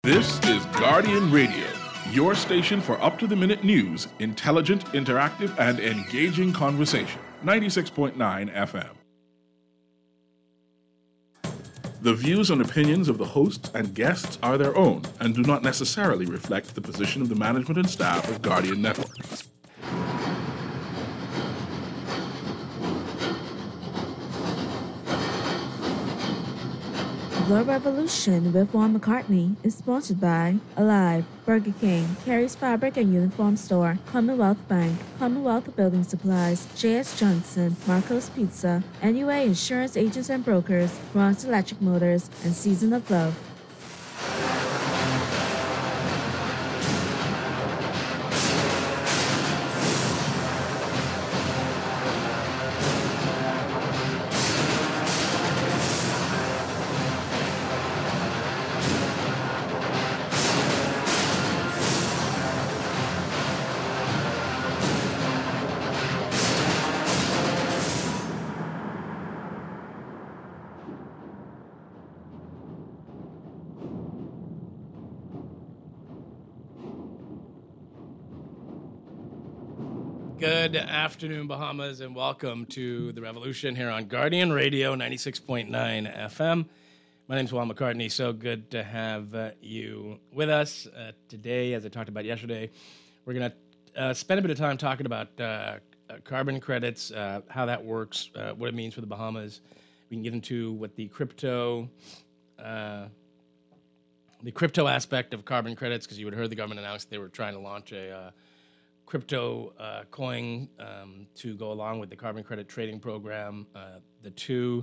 This is Guardian Radio, your station for up-to-the-minute news, intelligent, interactive, and engaging conversation. 96.9 FM. The views and opinions of the hosts and guests are their own and do not necessarily reflect the position of the management and staff of Guardian Network. The Revolution with Paul McCartney is sponsored by Alive, Burger King, Carrie's Fabric and Uniform Store, Commonwealth Bank, Commonwealth Building Supplies, J.S. Johnson, Marco's Pizza, NUA Insurance Agents and Brokers, Bronx Electric Motors, and Season of Love. Good afternoon, Bahamas, and welcome to The Revolution here on Guardian Radio 96.9 FM. My name is Paul McCartney. So good to have you with us. Today, as I talked about yesterday, we're going to spend a bit of time talking about carbon credits, how that works, what it means for the Bahamas. We can get into what the crypto aspect of carbon credits, because you would have heard the government announce they were trying to launch a crypto coin to go along with the carbon credit trading program. The two,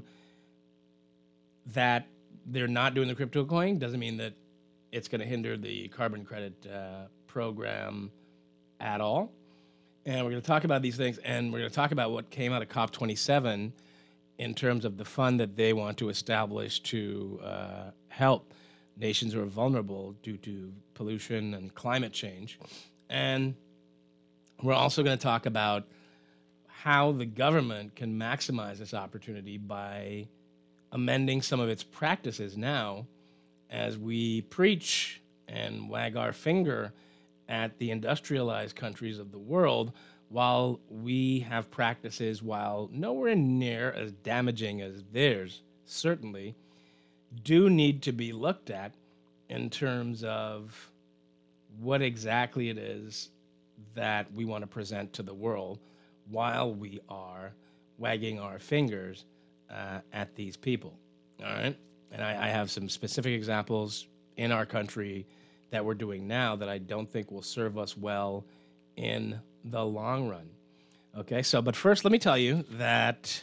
that they're not doing the crypto coin doesn't mean that it's going to hinder the carbon credit program at all. And we're going to talk about these things, and we're going to talk about what came out of COP27 in terms of the fund that they want to establish to help nations who are vulnerable due to pollution and climate change. And we're also going to talk about how the government can maximize this opportunity by amending some of its practices now as we preach and wag our finger at the industrialized countries of the world, while we have practices, while nowhere near as damaging as theirs, certainly, do need to be looked at in terms of what exactly it is that we want to present to the world while we are wagging our fingers at these people, all right? And I have some specific examples in our country that we're doing now that I don't think will serve us well in the long run, okay? So, but first, let me tell you that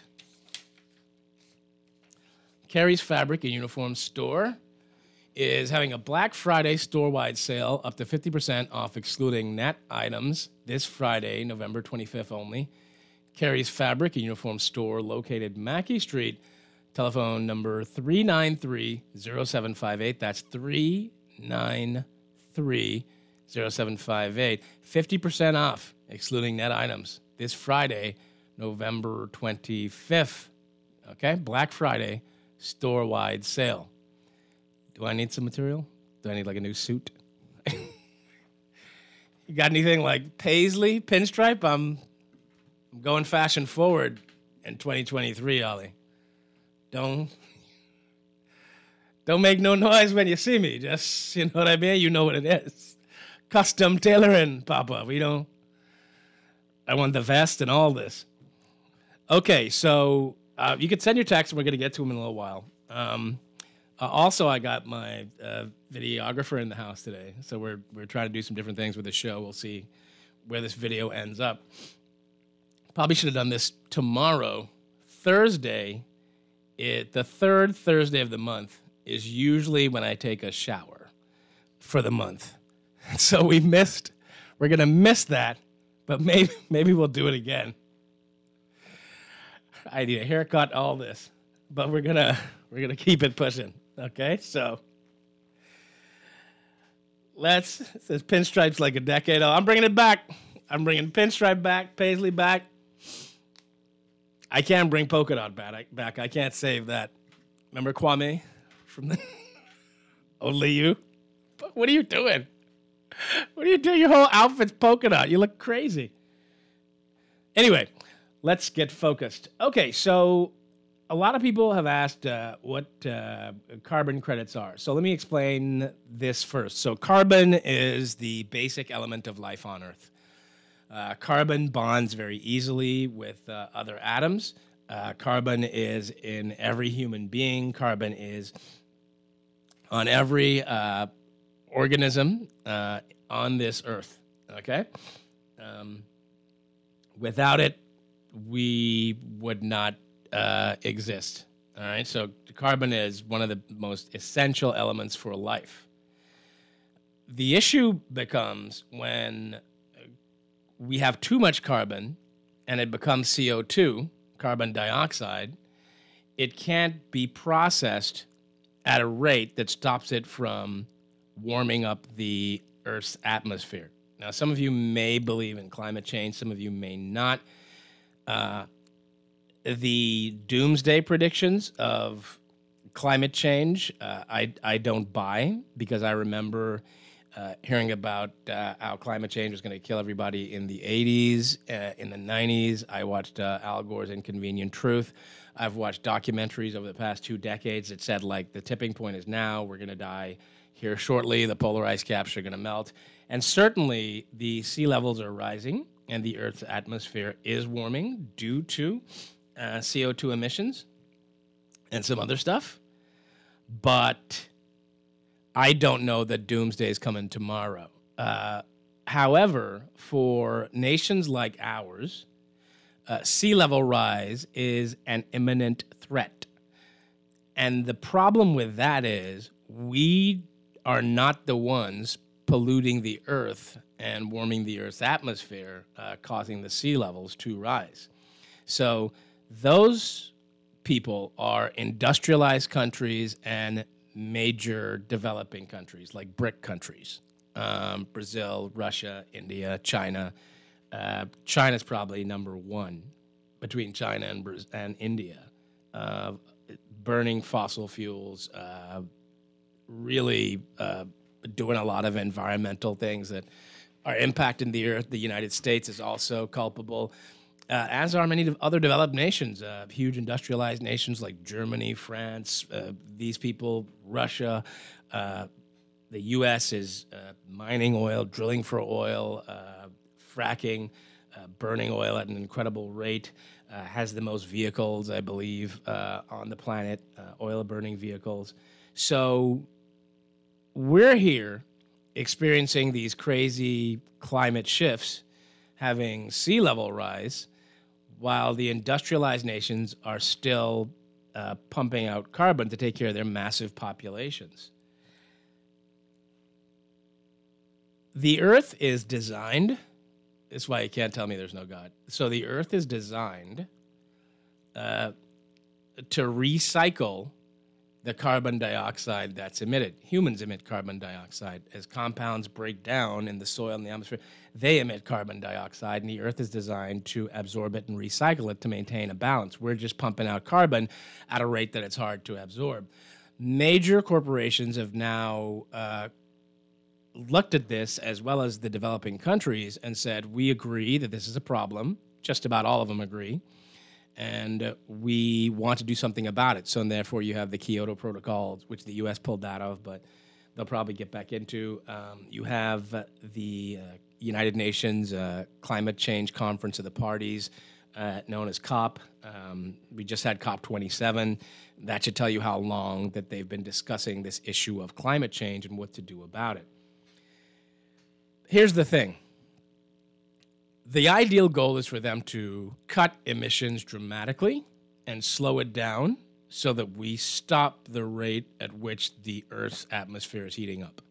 Carrie's Fabric and Uniform Store is having a Black Friday store-wide sale up to 50% off excluding net items this Friday, November 25th only. Carrie's Fabric and Uniform Store located Mackey Street, telephone number 393-0758. That's 393-0758. 50% off excluding net items this Friday, November 25th. Okay, Black Friday store-wide sale. Do I need some material? Do I need like a new suit? You got anything like paisley, pinstripe? I'm going fashion forward in 2023, Ollie. Don't make no noise when you see me. Just, you know what I mean? You know what it is. Custom tailoring, Papa. I want the vest and all this. Okay, so you could send your text, and we're going to get to them in a little while. Also, I got my videographer in the house today, so we're trying to do some different things with the show. We'll see where this video ends up. Probably should have done this tomorrow. Thursday, the third Thursday of the month is usually when I take a shower for the month. So we're going to miss that, but maybe we'll do it again. I need a haircut, all this, but we're gonna keep it pushing. Okay, so it says pinstripes like a decade old. I'm bringing it back. I'm bringing pinstripe back, paisley back. I can't bring polka dot back. I can't save that. Remember Kwame from the Only You? What are you doing? What are you doing? Your whole outfit's polka dot. You look crazy. Anyway, let's get focused. Okay, so a lot of people have asked what carbon credits are. So let me explain this first. So carbon is the basic element of life on Earth. Carbon bonds very easily with other atoms. Carbon is in every human being. Carbon is on every organism on this Earth. Okay? Without it, we would not exist. All right, so carbon is one of the most essential elements for life. The issue becomes when we have too much carbon and it becomes CO2, carbon dioxide. It can't be processed at a rate that stops it from warming up the Earth's atmosphere. Now, some of you may believe in climate change, some of you may not. The doomsday predictions of climate change, I don't buy, because I remember hearing about how climate change was going to kill everybody in the 80s, in the 90s. I watched Al Gore's Inconvenient Truth. I've watched documentaries over the past 2 decades that said, like, the tipping point is now, we're going to die here shortly, the polar ice caps are going to melt. And certainly the sea levels are rising and the Earth's atmosphere is warming due to CO2 emissions and some other stuff. But I don't know that doomsday is coming tomorrow. However, for nations like ours, sea level rise is an imminent threat. And the problem with that is we are not the ones polluting the Earth and warming the Earth's atmosphere, causing the sea levels to rise. So those people are industrialized countries and major developing countries, like BRIC countries, Brazil, Russia, India, China. China's probably number one between China and India, burning fossil fuels, really doing a lot of environmental things that are impacting the Earth. The United States is also culpable, as are many other developed nations, huge industrialized nations like Germany, France, these people, Russia. The U.S. is mining oil, drilling for oil, fracking, burning oil at an incredible rate, has the most vehicles, I believe, on the planet, oil-burning vehicles. So we're here experiencing these crazy climate shifts, having sea level rise, while the industrialized nations are still pumping out carbon to take care of their massive populations. The Earth is designed, that's why you can't tell me there's no God. So the Earth is designed to recycle the carbon dioxide that's emitted. Humans emit carbon dioxide. As compounds break down in the soil and the atmosphere, they emit carbon dioxide, and the Earth is designed to absorb it and recycle it to maintain a balance. We're just pumping out carbon at a rate that it's hard to absorb. Major corporations have now looked at this, as well as the developing countries, and said, we agree that this is a problem. Just about all of them agree. And we want to do something about it. So, and therefore, you have the Kyoto Protocol, which the U.S. pulled out of, but they'll probably get back into. You have the United Nations Climate Change Conference of the Parties, known as COP. We just had COP27. That should tell you how long that they've been discussing this issue of climate change and what to do about it. Here's the thing. The ideal goal is for them to cut emissions dramatically and slow it down so that we stop the rate at which the Earth's atmosphere is heating up.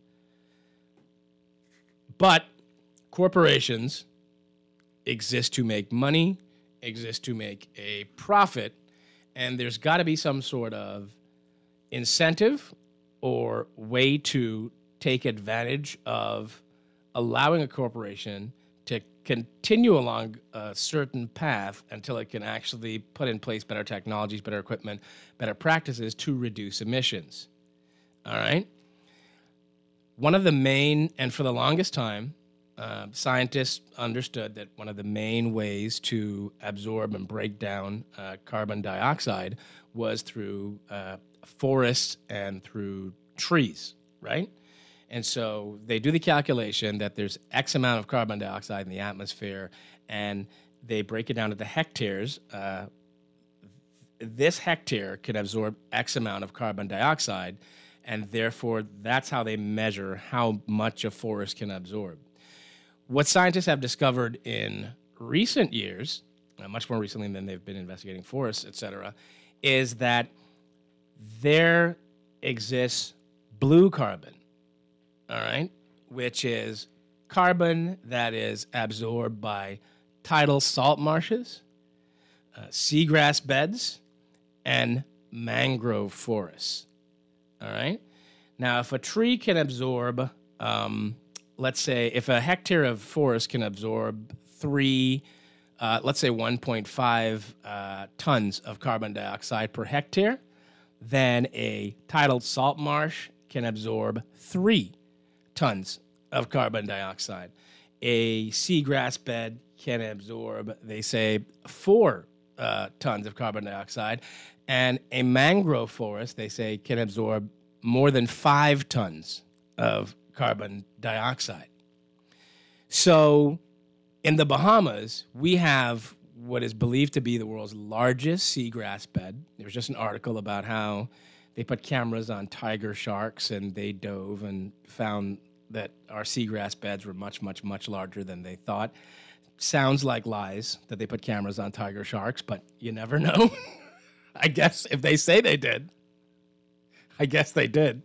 But corporations exist to make money, exist to make a profit, and there's got to be some sort of incentive or way to take advantage of allowing a corporation to continue along a certain path until it can actually put in place better technologies, better equipment, better practices to reduce emissions. All right? one of the main, and for the longest time, scientists understood that one of the main ways to absorb and break down carbon dioxide was through forests and through trees, right? And so they do the calculation that there's X amount of carbon dioxide in the atmosphere, and they break it down into hectares. This hectare can absorb X amount of carbon dioxide, and therefore that's how they measure how much a forest can absorb. What scientists have discovered in recent years, much more recently than they've been investigating forests, et cetera, is that there exists blue carbon, all right, which is carbon that is absorbed by tidal salt marshes, seagrass beds, and mangrove forests, all right? Now, if a tree can absorb, let's say, if a hectare of forest can absorb let's say 1.5 tons of carbon dioxide per hectare, then a tidal salt marsh can absorb 3 tons of carbon dioxide. A seagrass bed can absorb, they say, 4 tons of carbon dioxide. And a mangrove forest, they say, can absorb more than 5 tons of carbon dioxide. So in the Bahamas, we have what is believed to be the world's largest seagrass bed. There was just an article about how they put cameras on tiger sharks, and they dove and found that our seagrass beds were much, much, much larger than they thought. Sounds like lies that they put cameras on tiger sharks, but you never know. I guess if they say they did, I guess they did.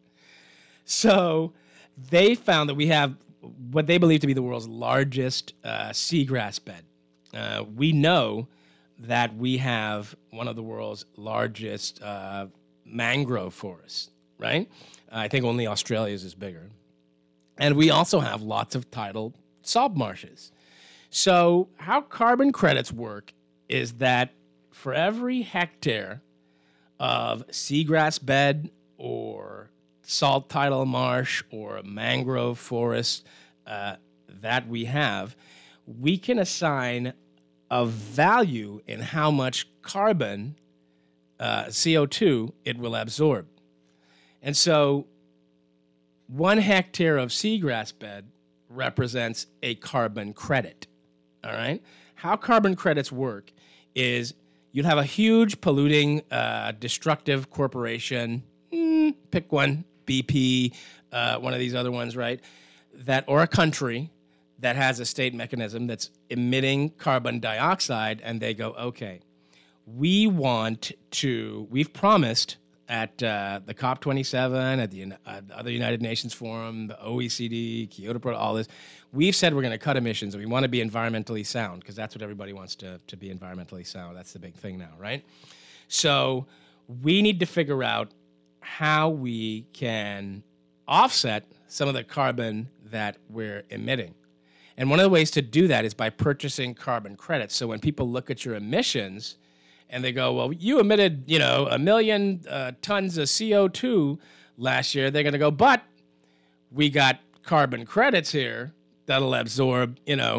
So they found that we have what they believe to be the world's largest seagrass bed. We know that we have one of the world's largest mangrove forests, right? I think only Australia's is bigger. And we also have lots of tidal salt marshes. So how carbon credits work is that for every hectare of seagrass bed or salt tidal marsh or a mangrove forest that we have, we can assign a value in how much carbon, CO2, it will absorb. And so 1 hectare of seagrass bed represents a carbon credit, all right? How carbon credits work is you'd have a huge polluting, destructive corporation, pick one, BP, one of these other ones, right? Or a country that has a state mechanism that's emitting carbon dioxide, and they go, okay, we've promised at the COP27, at the other United Nations Forum, the OECD, Kyoto Protocol, all this, we've said we're going to cut emissions, and we want to be environmentally sound, because that's what everybody wants to be environmentally sound. That's the big thing now, right? So we need to figure out how we can offset some of the carbon that we're emitting. And one of the ways to do that is by purchasing carbon credits. So when people look at your emissions and they go, well, you emitted, 1 million tons of CO2 last year, they're going to go, but we got carbon credits here that'll absorb,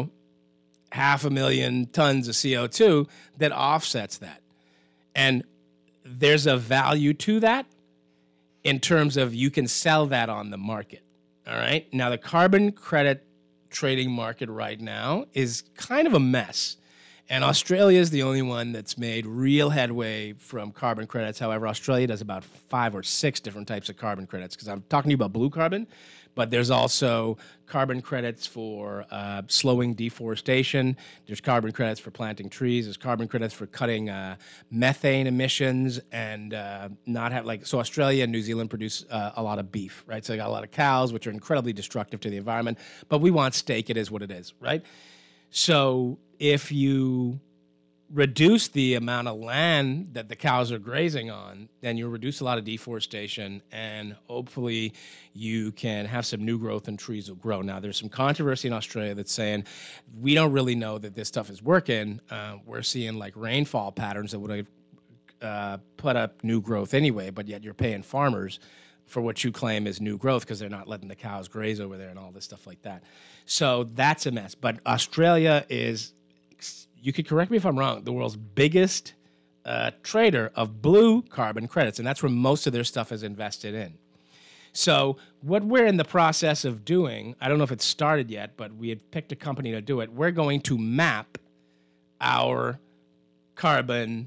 500,000 tons of CO2 that offsets that. And there's a value to that in terms of you can sell that on the market, all right? Now, the carbon credit trading market right now is kind of a mess. And Australia is the only one that's made real headway from carbon credits. However, Australia does about 5 or 6 different types of carbon credits, because I'm talking to you about blue carbon, but there's also carbon credits for slowing deforestation. There's carbon credits for planting trees. There's carbon credits for cutting methane emissions and so Australia and New Zealand produce a lot of beef, right? So they got a lot of cows, which are incredibly destructive to the environment, but we want steak. It is what it is, right? So if you reduce the amount of land that the cows are grazing on, then you reduce a lot of deforestation, and hopefully you can have some new growth and trees will grow. Now, there's some controversy in Australia that's saying we don't really know that this stuff is working. We're seeing like rainfall patterns that would have put up new growth anyway, but yet you're paying farmers for what you claim is new growth because they're not letting the cows graze over there and all this stuff like that. So that's a mess. But Australia is, you could correct me if I'm wrong, the world's biggest trader of blue carbon credits, and that's where most of their stuff is invested in. So what we're in the process of doing, I don't know if it's started yet, but we had picked a company to do it. We're going to map our carbon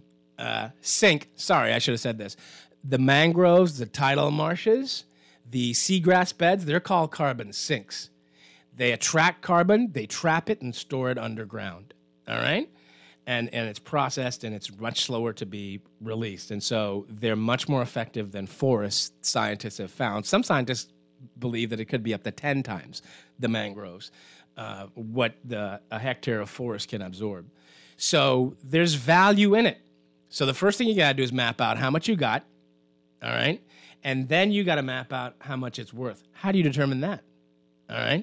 sink. Sorry, I should have said this. The mangroves, the tidal marshes, the seagrass beds, they're called carbon sinks. They attract carbon, they trap it and store it underground, all right? And it's processed and it's much slower to be released. And so they're much more effective than forests, scientists have found. Some scientists believe that it could be up to 10 times the mangroves, what a hectare of forest can absorb. So there's value in it. So the first thing you got to do is map out how much you got, all right? And then you got to map out how much it's worth. How do you determine that? All right?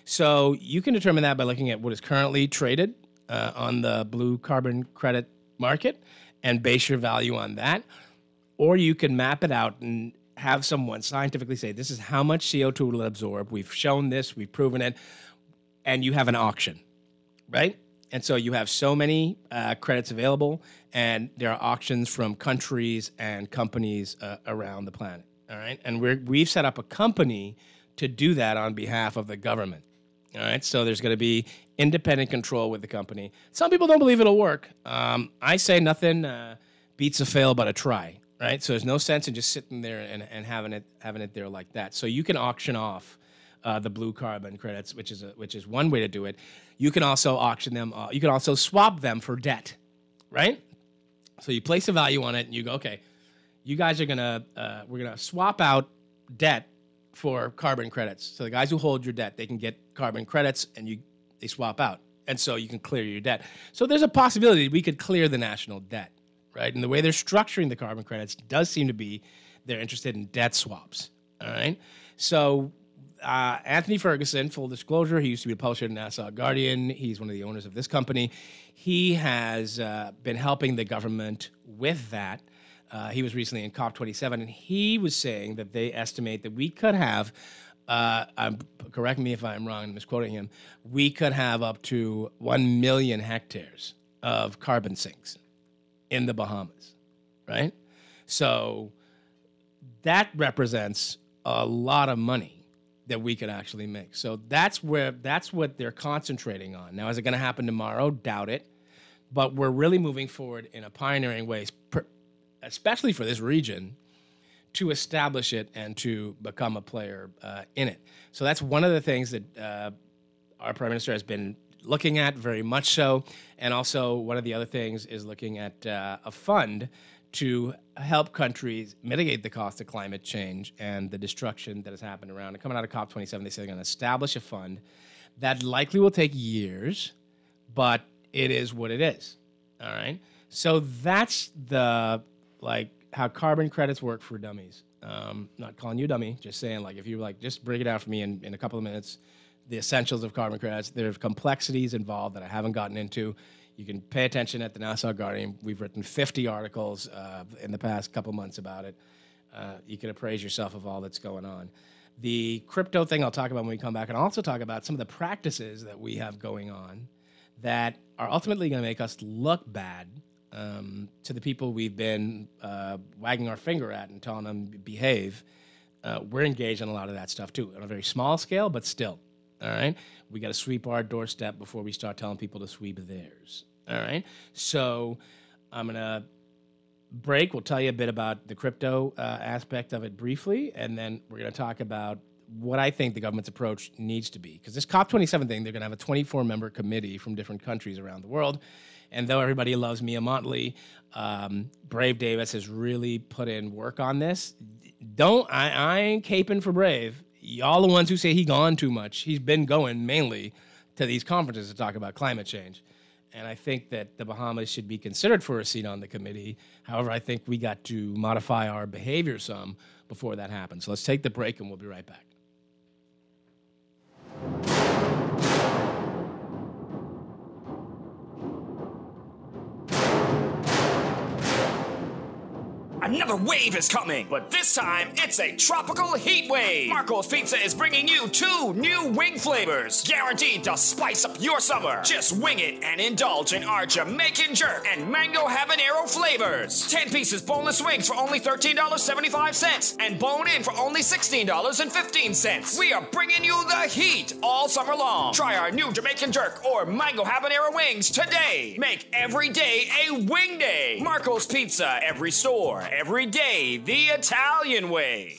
So you can determine that by looking at what is currently traded on the blue carbon credit market and base your value on that. Or you can map it out and have someone scientifically say, this is how much CO2 it will absorb. We've shown this, we've proven it, and you have an auction, right? And so you have so many credits available, and there are auctions from countries and companies around the planet, all right? And we've set up a company to do that on behalf of the government, all right? So there's going to be independent control with the company. Some people don't believe it'll work. I say nothing beats a fail but a try, right? So there's no sense in just sitting there and having it there like that. So you can auction off the blue carbon credits, which is one way to do it. You can also auction them. You can also swap them for debt, right? So you place a value on it, and you go, okay, you guys are we're gonna swap out debt for carbon credits. So the guys who hold your debt, they can get carbon credits, and they swap out, and so you can clear your debt. So there's a possibility we could clear the national debt, right? And the way they're structuring the carbon credits does seem to be they're interested in debt swaps, all right? So Anthony Ferguson, full disclosure, he used to be a publisher at Nassau Guardian. He's one of the owners of this company. He has been helping the government with that. He was recently in COP27, and he was saying that they estimate that we could have, correct me if I'm wrong, I'm misquoting him, we could have up to 1 million hectares of carbon sinks in the Bahamas, right? So that represents a lot of money that we could actually make. So that's what they're concentrating on. Now, is it going to happen tomorrow? Doubt it. But we're really moving forward in a pioneering way, especially for this region, to establish it and to become a player in it. So that's one of the things that our Prime Minister has been looking at, very much so. And also one of the other things is looking at a fund to help countries mitigate the cost of climate change and the destruction that has happened around. And coming out of COP27, they say they're going to establish a fund that likely will take years, but it is what it is. All right? So that's how carbon credits work for dummies. Not calling you a dummy, just saying, if you just break it out for me in a couple of minutes, the essentials of carbon credits. There's complexities involved that I haven't gotten into. You can pay attention at the Nassau Guardian. We've written 50 articles in the past couple months about it. You can appraise yourself of all that's going on. The crypto thing I'll talk about when we come back, and I'll also talk about some of the practices that we have going on that are ultimately going to make us look bad to the people we've been wagging our finger at and telling them behave. We're engaged in a lot of that stuff too, on a very small scale, but still. All right? We got to sweep our doorstep before we start telling people to sweep theirs. All right? So I'm going to break. We'll tell you a bit about the crypto aspect of it briefly, and then we're going to talk about what I think the government's approach needs to be. Because this COP27 thing, they're going to have a 24-member committee from different countries around the world. And though everybody loves Mia Motley, Brave Davis has really put in work on this. I ain't caping for Brave. Y'all the ones who say he gone too much. He's been going mainly to these conferences to talk about climate change. And I think that the Bahamas should be considered for a seat on the committee. However, I think we got to modify our behavior some before that happens. So let's take the break and we'll be right back. Another wave is coming, but this time it's a tropical heat wave. Marco's Pizza is bringing you 2 new wing flavors, guaranteed to spice up your summer. Just wing it and indulge in our Jamaican jerk and mango habanero flavors. 10 pieces boneless wings for only $13.75 and bone-in for only $16.15. We are bringing you the heat all summer long. Try our new Jamaican jerk or mango habanero wings today. Make every day a wing day. Marco's Pizza, every store, every day, the Italian way.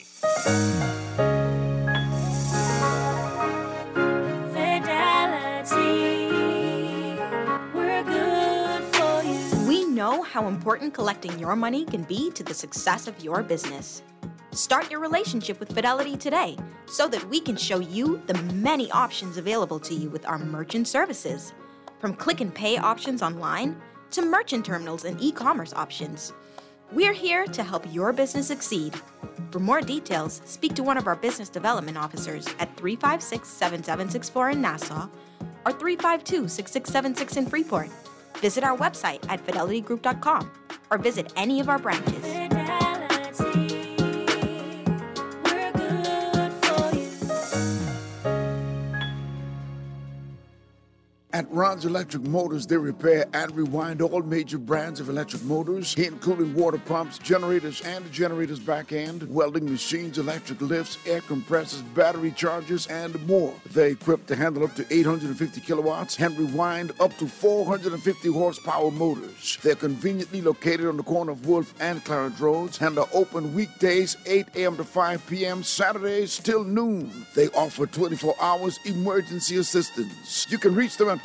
Fidelity, we're good for you. We know how important collecting your money can be to the success of your business. Start your relationship with Fidelity today so that we can show you the many options available to you with our merchant services. From click and pay options online to merchant terminals and e-commerce options. We're here to help your business succeed. For more details, speak to one of our business development officers at 356-7764 in Nassau or 352-6676 in Freeport. Visit our website at fidelitygroup.com or visit any of our branches. At Ron's Electric Motors, they repair and rewind all major brands of electric motors, including water pumps, generators and the generator's back end, welding machines, electric lifts, air compressors, battery chargers, and more. They're equipped to handle up to 850 kilowatts and rewind up to 450 horsepower motors. They're conveniently located on the corner of Wolf and Clarence Roads and are open weekdays 8 a.m. to 5 p.m., Saturdays till noon. They offer 24 hours emergency assistance. You can reach them at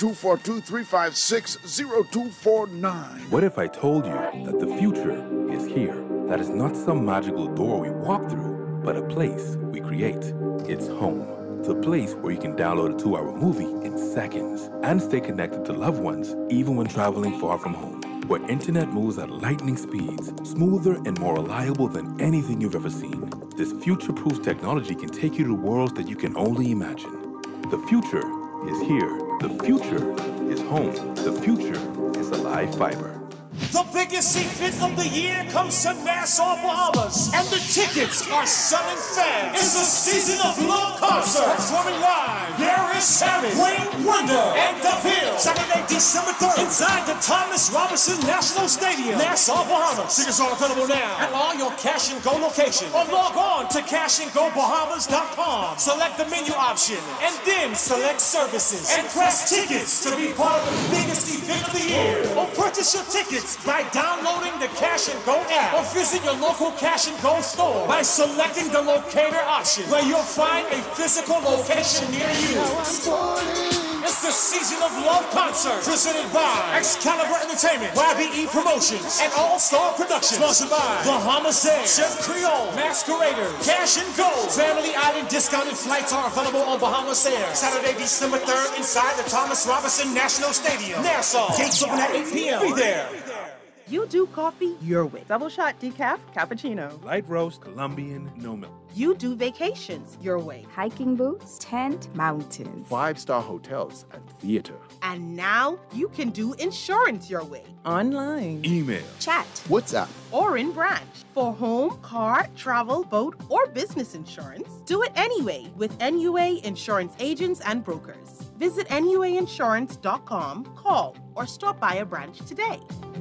242-356-0249. What if I told you that the future is here? That is not some magical door we walk through, but a place we create. It's home. The place where you can download a 2-hour movie in seconds and stay connected to loved ones even when traveling far from home. Where internet moves at lightning speeds, smoother and more reliable than anything you've ever seen. This future-proof technology can take you to worlds that you can only imagine. The future is here. The future is home. The future is Alive Fiber. The biggest event of the year comes to Nassau, Bahamas, and the tickets are selling fast. It's a Season of Love concert. Performing live, Gary Savage, Wayne Wonder, and The Hill. Saturday, December 3rd, inside the Thomas Robinson National Stadium, Nassau, Bahamas. Tickets are available now at all your Cash and Go locations. Or log on to cashandgobahamas.com. Select the menu option, and then select services. And press tickets to be part of the biggest event of the year. Or purchase your tickets by downloading the Cash and Go app or visit your local Cash and Go store by selecting the locator option where you'll find a physical location near you. It's the Season of Love concert presented by Excalibur Entertainment, YBE Promotions, and All Star Productions. Sponsored by Bahamas Air, Chef Creole, Masqueraders, Cash and Go. Family Island discounted flights are available on Bahamas Air. Saturday, December 3rd, inside the Thomas Robinson National Stadium, Nassau. Gates open at 8 p.m. Be there. You do coffee your way. Double shot decaf, cappuccino. Light roast, Colombian, no milk. You do vacations your way. Hiking boots, tent, mountains. 5-star hotels and theater. And now you can do insurance your way. Online. Email. Chat. WhatsApp. Or in branch. For home, car, travel, boat, or business insurance, do it anyway with NUA Insurance Agents and Brokers. Visit NUAinsurance.com, call, or stop by a branch today.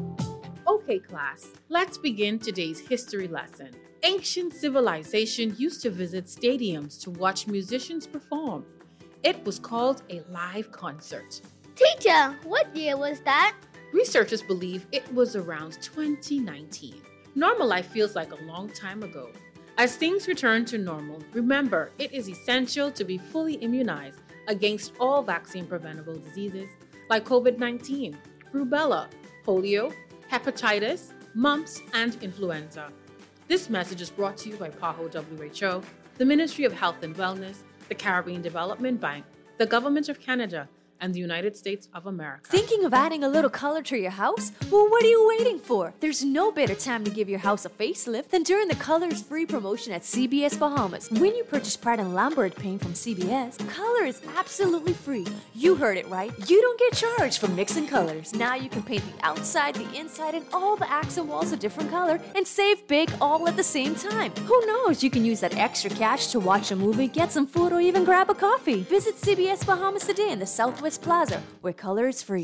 Okay, class, let's begin today's history lesson. Ancient civilization used to visit stadiums to watch musicians perform. It was called a live concert. Teacher, what year was that? Researchers believe it was around 2019. Normal life feels like a long time ago. As things return to normal, remember it is essential to be fully immunized against all vaccine-preventable diseases like COVID-19, rubella, polio, hepatitis, mumps, and influenza. This message is brought to you by PAHO WHO, the Ministry of Health and Wellness, the Caribbean Development Bank, the Government of Canada, and the United States of America. Thinking of adding a little color to your house? Well, what are you waiting for? There's no better time to give your house a facelift than during the Colors Free promotion at CBS Bahamas. When you purchase Pratt & Lambert paint from CBS, color is absolutely free. You heard it right. You don't get charged for mixing colors. Now you can paint the outside, the inside, and all the accent walls a different color and save big all at the same time. Who knows? You can use that extra cash to watch a movie, get some food, or even grab a coffee. Visit CBS Bahamas today in the Southwest Plaza, where color is free.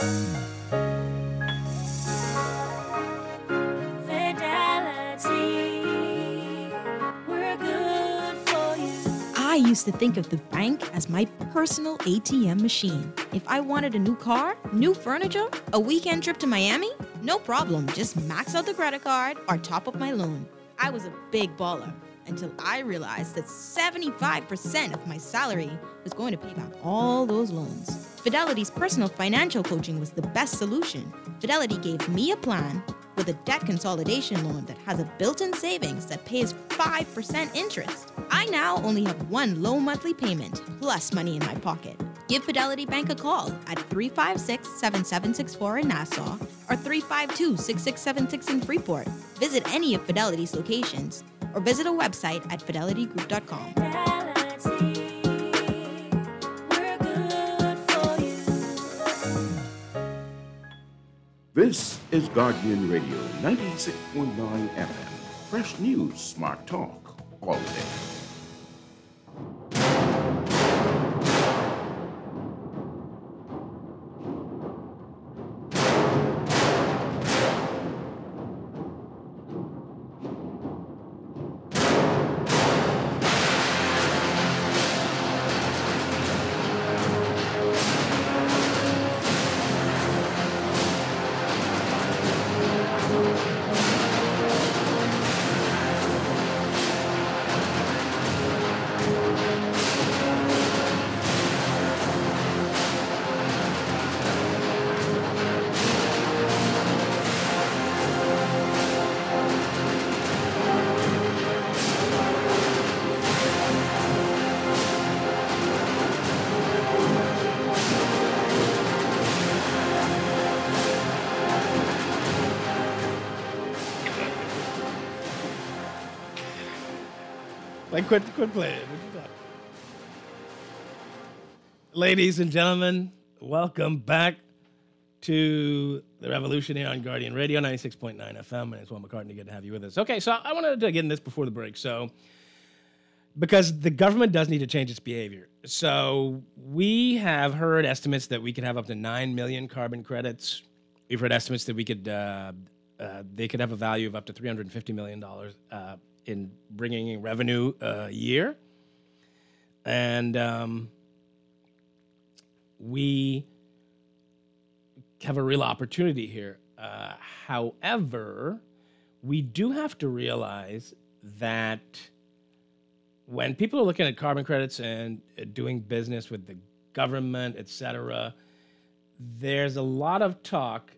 Fidelity, we're good for you. I used to think of the bank as my personal ATM machine. If I wanted a new car, new furniture, a weekend trip to Miami, no problem. Just max out the credit card or top up my loan. I was a big baller until I realized that 75% of my salary was going to pay back all those loans. Fidelity's personal financial coaching was the best solution. Fidelity gave me a plan with a debt consolidation loan that has a built-in savings that pays 5% interest. I now only have one low monthly payment plus money in my pocket. Give Fidelity Bank a call at 356-7764 in Nassau or 352-6676 in Freeport. Visit any of Fidelity's locations or visit a website at fidelitygroup.com. This is Guardian Radio 96.9 FM. Fresh news, smart talk, all day. Quit playing. Ladies and gentlemen, welcome back to the Revolution here on Guardian Radio 96.9 FM. My name's Will McCartney. Good to have you with us. Okay, so I wanted to get in this before the break. So, because the government does need to change its behavior. So, we have heard estimates that we could have up to 9 million carbon credits. We've heard estimates that we could they could have a value of up to $350 million in bringing in revenue a year. And we have a real opportunity here. However, we do have to realize that when people are looking at carbon credits and doing business with the government, et cetera, there's a lot of talk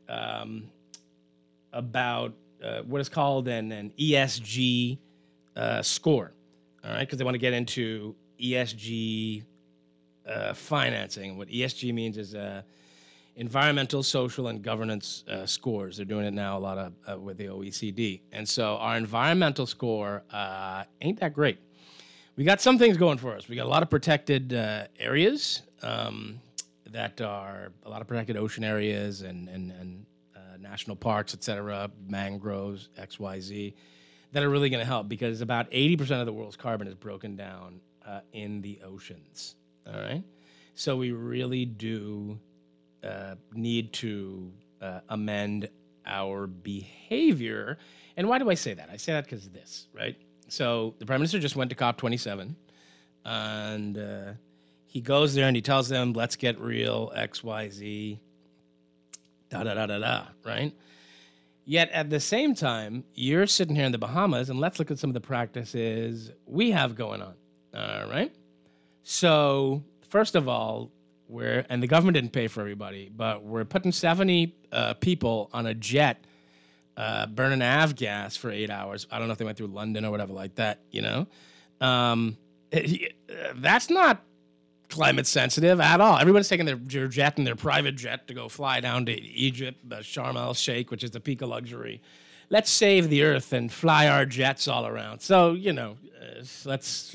about what is called an ESG score, all right? Because they want to get into ESG financing. What ESG means is environmental, social, and governance scores. They're doing it now a lot of with the OECD. And so our environmental score ain't that great. We got some things going for us. We got a lot of protected areas that are a lot of protected ocean areas and national parks, et cetera, mangroves, XYZ, that are really going to help because about 80% of the world's carbon is broken down in the oceans, all right? So we really do need to amend our behavior. And why do I say that? I say that because of this, right? So the Prime Minister just went to COP27, and he goes there and he tells them, let's get real, XYZ, da-da-da-da-da, right? Yet at the same time, you're sitting here in the Bahamas, and let's look at some of the practices we have going on, all right? So first of all, and the government didn't pay for everybody, but we're putting 70 people on a jet burning avgas for 8 hours. I don't know if they went through London or whatever like that, you know? That's not climate sensitive at all. Everyone's taking their jet and their private jet to go fly down to Egypt, Sharm el-Sheikh, which is the peak of luxury. Let's save the earth and fly our jets all around. So, let's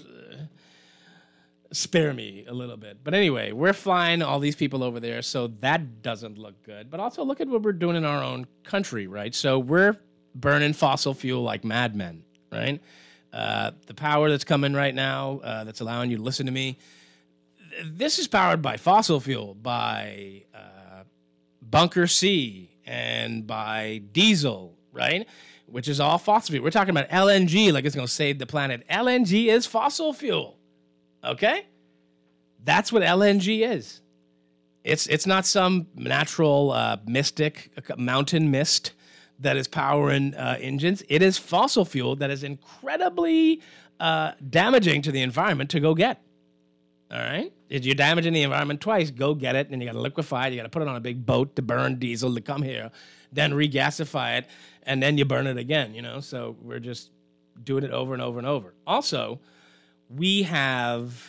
spare me a little bit. But anyway, we're flying all these people over there, so that doesn't look good. But also look at what we're doing in our own country, right? So we're burning fossil fuel like madmen, right? The power that's coming right now, that's allowing you to listen to me, this is powered by fossil fuel, by Bunker C, and by diesel, right? Which is all fossil fuel. We're talking about LNG like it's going to save the planet. LNG is fossil fuel, okay? That's what LNG is. It's not some natural mystic mountain mist that is powering engines. It is fossil fuel that is incredibly damaging to the environment to go get. All right? If you're damaging the environment twice, go get it, and you got to liquefy it. You got to put it on a big boat to burn diesel to come here, then regasify it, and then you burn it again, So we're just doing it over and over and over. Also, we have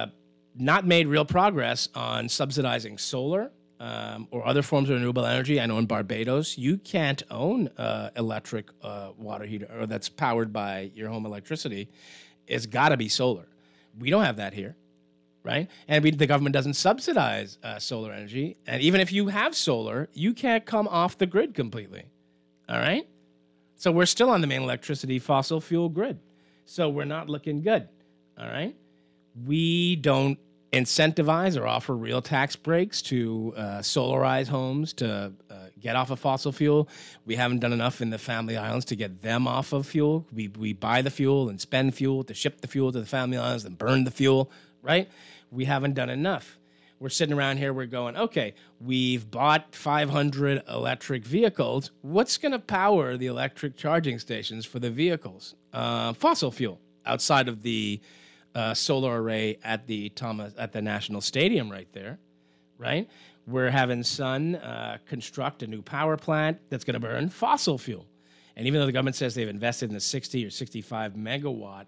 not made real progress on subsidizing solar or other forms of renewable energy. I know in Barbados, you can't own electric water heater or that's powered by your home electricity. It's got to be solar. We don't have that here, right? And the government doesn't subsidize solar energy. And even if you have solar, you can't come off the grid completely, all right? So we're still on the main electricity fossil fuel grid. So we're not looking good, all right? We don't incentivize or offer real tax breaks to solarize homes to get off of fossil fuel. We haven't done enough in the Family Islands to get them off of fuel. We buy the fuel and spend fuel to ship the fuel to the Family Islands and burn the fuel, right? We haven't done enough. We're sitting around here, we're going, okay, we've bought 500 electric vehicles. What's going to power the electric charging stations for the vehicles? Fossil fuel outside of the solar array at the National Stadium right there, right? We're having Sun construct a new power plant that's going to burn fossil fuel. And even though the government says they've invested in the 60 or 65 megawatt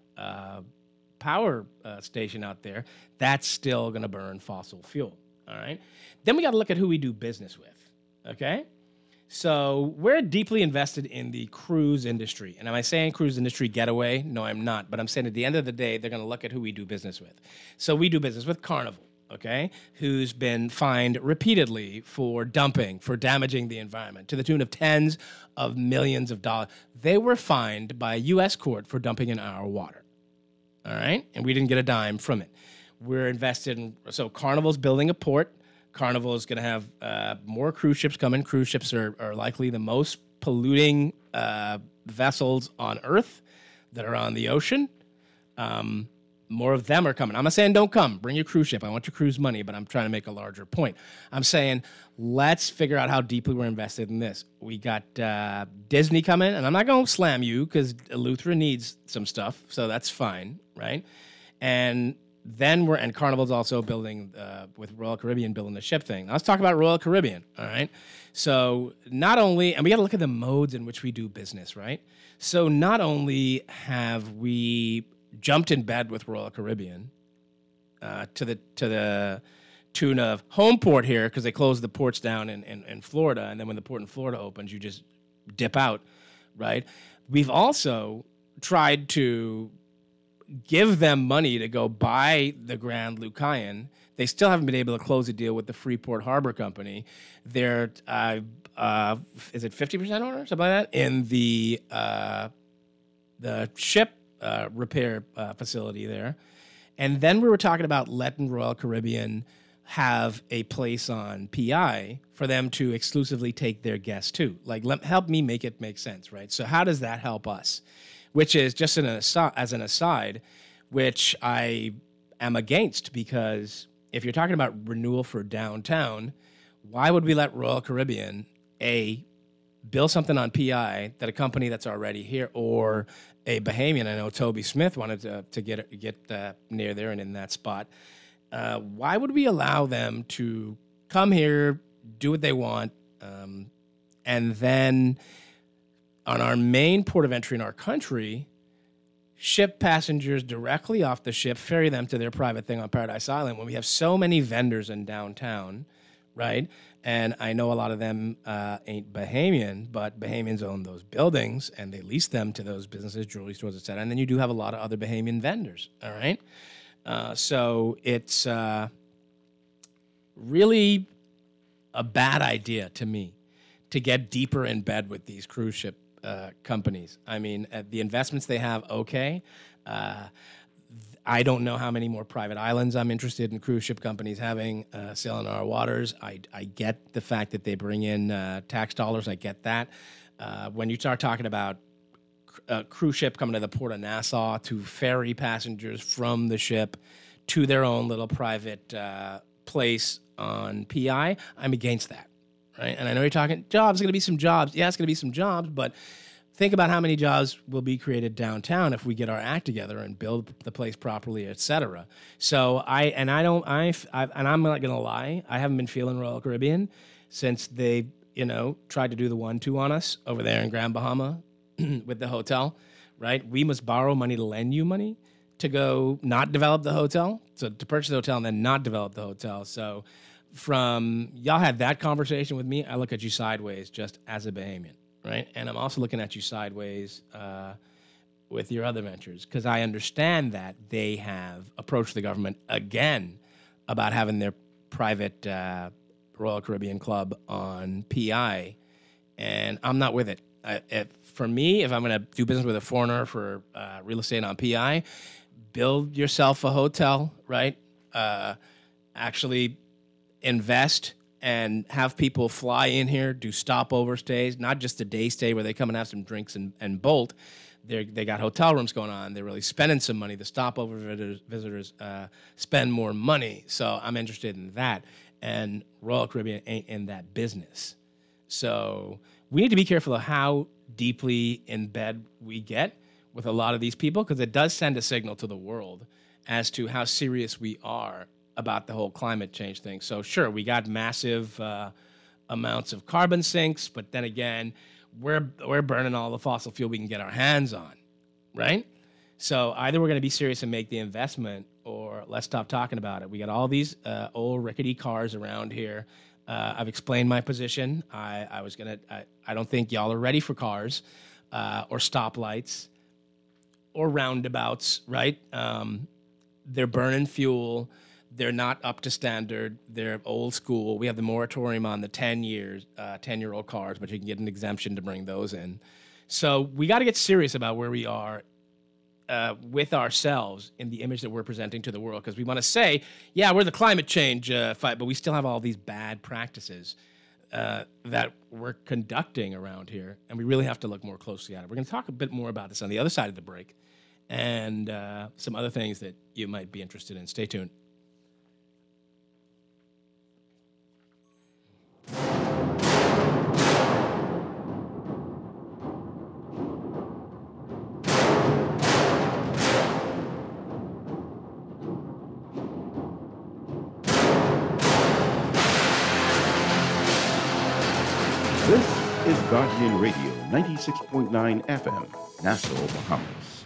power station out there, that's still going to burn fossil fuel, all right? Then we got to look at who we do business with, okay? So we're deeply invested in the cruise industry. And am I saying cruise industry getaway? No, I'm not. But I'm saying at the end of the day, they're going to look at who we do business with. So we do business with Carnival, okay, who's been fined repeatedly for dumping, for damaging the environment to the tune of tens of millions of dollars. They were fined by a U.S. court for dumping in our water, all right? And we didn't get a dime from it. We're invested in, so Carnival's building a port. Carnival is going to have more cruise ships coming. Cruise ships are likely the most polluting vessels on Earth that are on the ocean. More of them are coming. I'm not saying don't come. Bring your cruise ship. I want your cruise money, but I'm trying to make a larger point. I'm saying let's figure out how deeply we're invested in this. We got Disney coming, and I'm not going to slam you because Eleuthera needs some stuff, so that's fine, right? And then and Carnival's also building, with Royal Caribbean building the ship thing. Now let's talk about Royal Caribbean, all right? So not only, and we got to look at the modes in which we do business, right? So not only have we jumped in bed with Royal Caribbean to the tune of home port here because they closed the ports down in Florida, and then when the port in Florida opens, you just dip out, right? We've also tried to give them money to go buy the Grand Lucayan. They still haven't been able to close a deal with the Freeport Harbor Company. They're, is it 50% owner, something like that, in the ship repair facility there. And then we were talking about letting Royal Caribbean have a place on PI for them to exclusively take their guests to. Like, help me make it make sense, right? So how does that help us? Which is just as an aside, which I am against, because if you're talking about renewal for downtown, why would we let Royal Caribbean, build something on PI that a company that's already here, or a Bahamian, I know Toby Smith wanted to get near there and in that spot. Why would we allow them to come here, do what they want, and then on our main port of entry in our country, ship passengers directly off the ship, ferry them to their private thing on Paradise Island when we have so many vendors in downtown, right? And I know a lot of them ain't Bahamian, but Bahamians own those buildings and they lease them to those businesses, jewelry stores, et cetera. And then you do have a lot of other Bahamian vendors, all right? So it's really a bad idea to me to get deeper in bed with these cruise ship companies. I mean, the investments they have, okay. I don't know how many more private islands I'm interested in cruise ship companies having sailing our waters. I get the fact that they bring in tax dollars. I get that. When you start talking about a cruise ship coming to the port of Nassau to ferry passengers from the ship to their own little private place on PI, I'm against that, right? And I know you're talking jobs, going to be some jobs. Yeah, it's going to be some jobs, but think about how many jobs will be created downtown if we get our act together and build the place properly, et cetera. So I'm not going to lie, I haven't been feeling Royal Caribbean since they, tried to do the 1-2 on us over there in Grand Bahama with the hotel, right? We must borrow money to lend you money to go not develop the hotel, so to purchase the hotel and then not develop the hotel. So from y'all had that conversation with me, I look at you sideways just as a Bahamian, right? And I'm also looking at you sideways with your other ventures because I understand that they have approached the government again about having their private Royal Caribbean Club on PI, and I'm not with it. For me, if I'm going to do business with a foreigner for real estate on PI, build yourself a hotel, right? Actually invest and have people fly in here, do stopover stays, not just a day stay where they come and have some drinks and bolt. They got hotel rooms going on. They're really spending some money. The stopover visitors spend more money. So I'm interested in that. And Royal Caribbean ain't in that business. So we need to be careful of how deeply in bed we get with a lot of these people because it does send a signal to the world as to how serious we are about the whole climate change thing. So sure, we got massive amounts of carbon sinks, but then again, we're burning all the fossil fuel we can get our hands on, right? So either we're going to be serious and make the investment or let's stop talking about it. We got all these old rickety cars around here. I've explained my position. I don't think y'all are ready for cars or stoplights or roundabouts, right? They're burning fuel. They're not up to standard. They're old school. We have the moratorium on the 10-year-old cars, but you can get an exemption to bring those in. So we got to get serious about where we are with ourselves in the image that we're presenting to the world, because we want to say, yeah, we're the climate change fight, but we still have all these bad practices that we're conducting around here, and we really have to look more closely at it. We're going to talk a bit more about this on the other side of the break and some other things that you might be interested in. Stay tuned. This is Guardian Radio 96.9 FM, Nassau, Bahamas.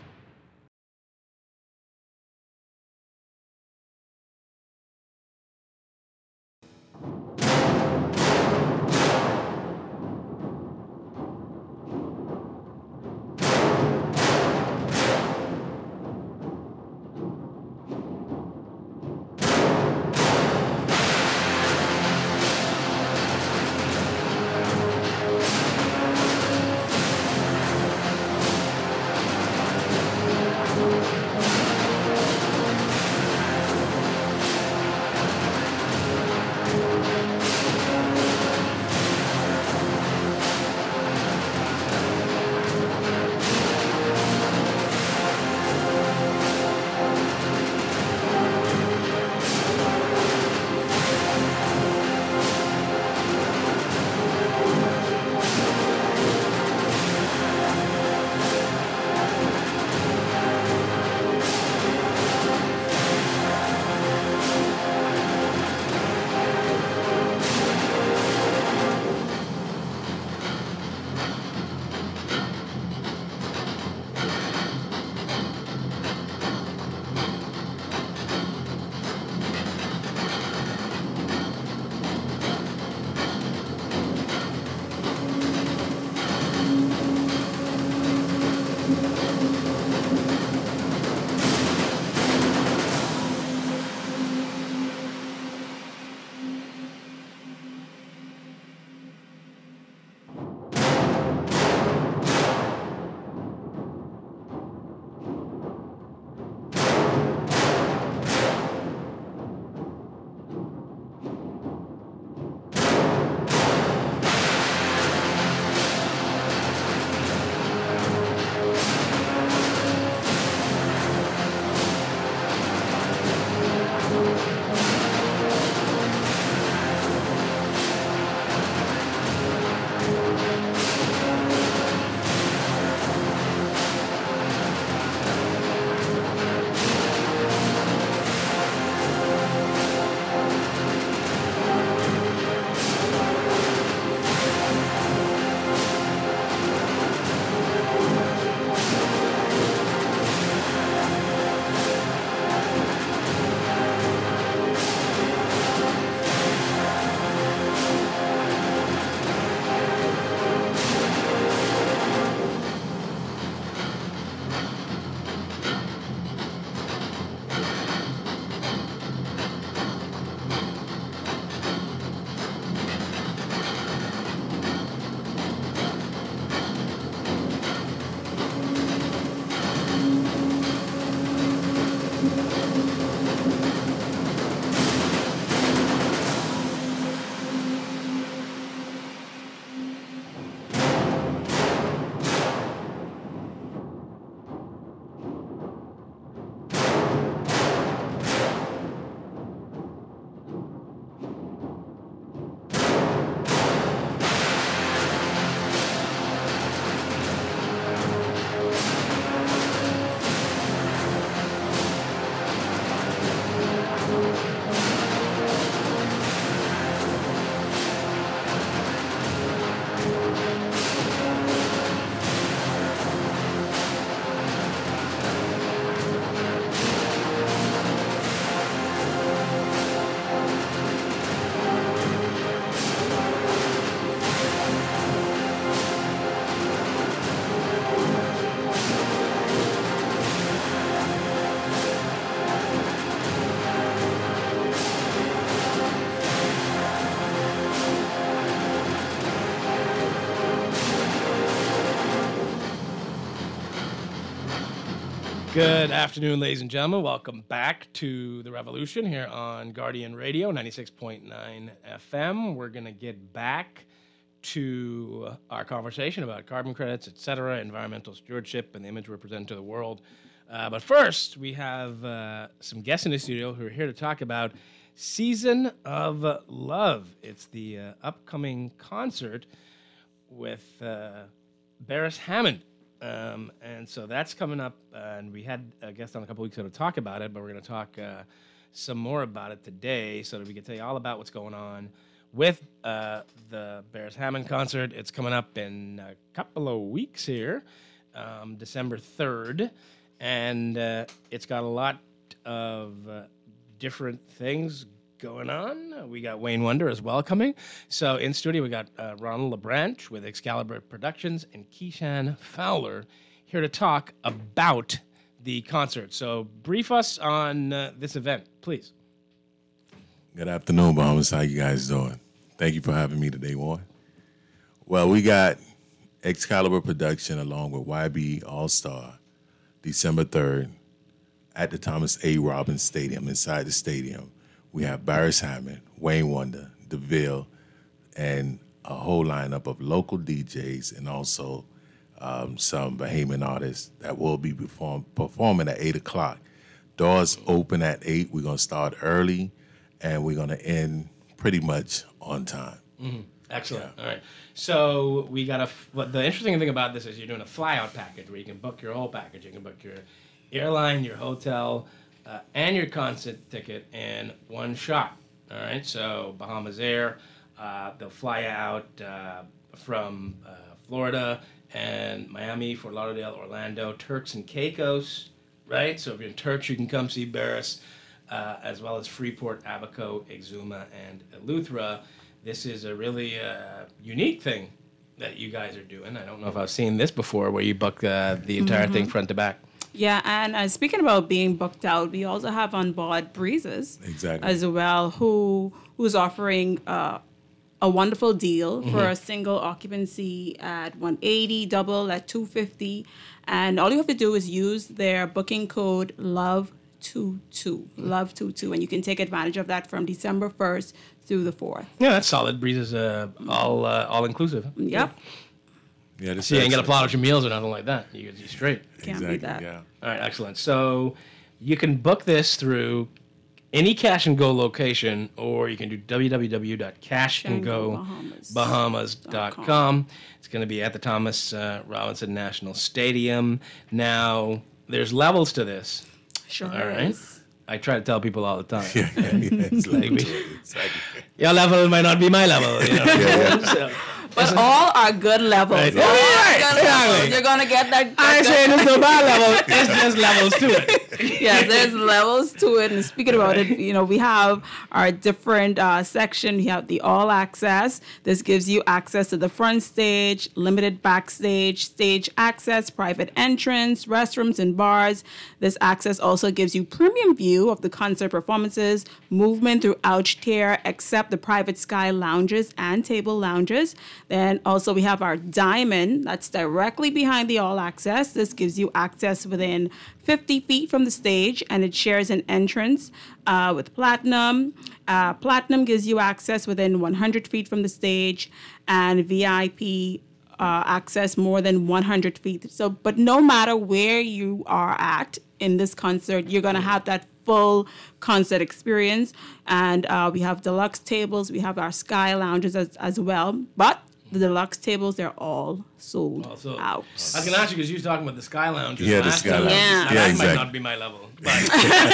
Good afternoon, ladies and gentlemen. Welcome back to The Revolution here on Guardian Radio, 96.9 FM. We're going to get back to our conversation about carbon credits, etc., environmental stewardship, and the image we're presenting to the world. But first, we have some guests in the studio who are here to talk about Season of Love. It's the upcoming concert with Beres Hammond. And so that's coming up, and we had a guest on a couple weeks ago to talk about it, but we're going to talk some more about it today so that we can tell you all about what's going on with the Beres Hammond concert. It's coming up in a couple of weeks here, December 3rd, and it's got a lot of different things going on. We got Wayne Wonder as well coming. So in studio, we got Ronald LeBranch with Excalibur Productions and Keyshawn Fowler here to talk about the concert. So brief us on this event, please. Good afternoon, Bahamas. How you guys doing? Thank you for having me today, Warren. Well, we got Excalibur Production along with YB All-Star, December 3rd at the Thomas A. Robins Stadium. Inside the stadium, we have Beres Hammond, Wayne Wonder, DeVille, and a whole lineup of local DJs and also some Bahamian artists that will be performing at 8 o'clock. Doors open at 8. We're going to start early, and we're going to end pretty much on time. Mm-hmm. Excellent. Yeah. All right. So we got the interesting thing about this is you're doing a fly-out package where you can book your whole package. You can book your airline, your hotel, and your concert ticket in one shot. All right. So Bahamas Air, they'll fly out from Florida and Miami, Fort Lauderdale, Orlando, Turks and Caicos. Right. So if you're in Turks, you can come see Beres, as well as Freeport, Abaco, Exuma, and Eleuthera. This is a really unique thing that you guys are doing. I don't know if I've seen this before, where you book the entire thing front to back. Yeah, and speaking about being booked out, we also have on board Breezes as well, who's offering a wonderful deal for a single occupancy at $180, double at $250, and all you have to do is use their booking code LOVE22, and you can take advantage of that from December 1st through the 4th. Yeah, that's solid. Breezes all inclusive. Yep. Yeah, so you ain't got to plot out your meals or nothing like that. You're straight. Can't beat that. Yeah. All right, excellent. So you can book this through any Cash and Go location, or you can do www.cashandgobahamas.com. It's going to be at the Thomas Robinson National Stadium. Now, there's levels to this. Sure. All right. I try to tell people all the time. It's like your level might not be my level. You know? So, but all are good levels. Right. Levels. You're going to get that. I ain't saying it's no bad level. It's just levels to it. Yes, there's levels to it. And speaking about it, we have our different section. We have the all access. This gives you access to the front stage, limited backstage, stage access, private entrance, restrooms and bars. This access also gives you premium view of the concert performances, movement throughout tier, except the private sky lounges and table lounges. Then also we have our diamond that's directly behind the all access. This gives you access within 50 feet from the stage, and it shares an entrance with platinum. Platinum gives you access within 100 feet from the stage, and VIP access more than 100 feet. So, but no matter where you are at in this concert, you're going to have that full concert experience. And we have deluxe tables. We have our sky lounges as well. But the deluxe tables, they're all sold out. I was going to ask you, because you were talking about the Sky Lounges. Yeah, the Sky Lounges. Yeah, that exactly. might not be my level. But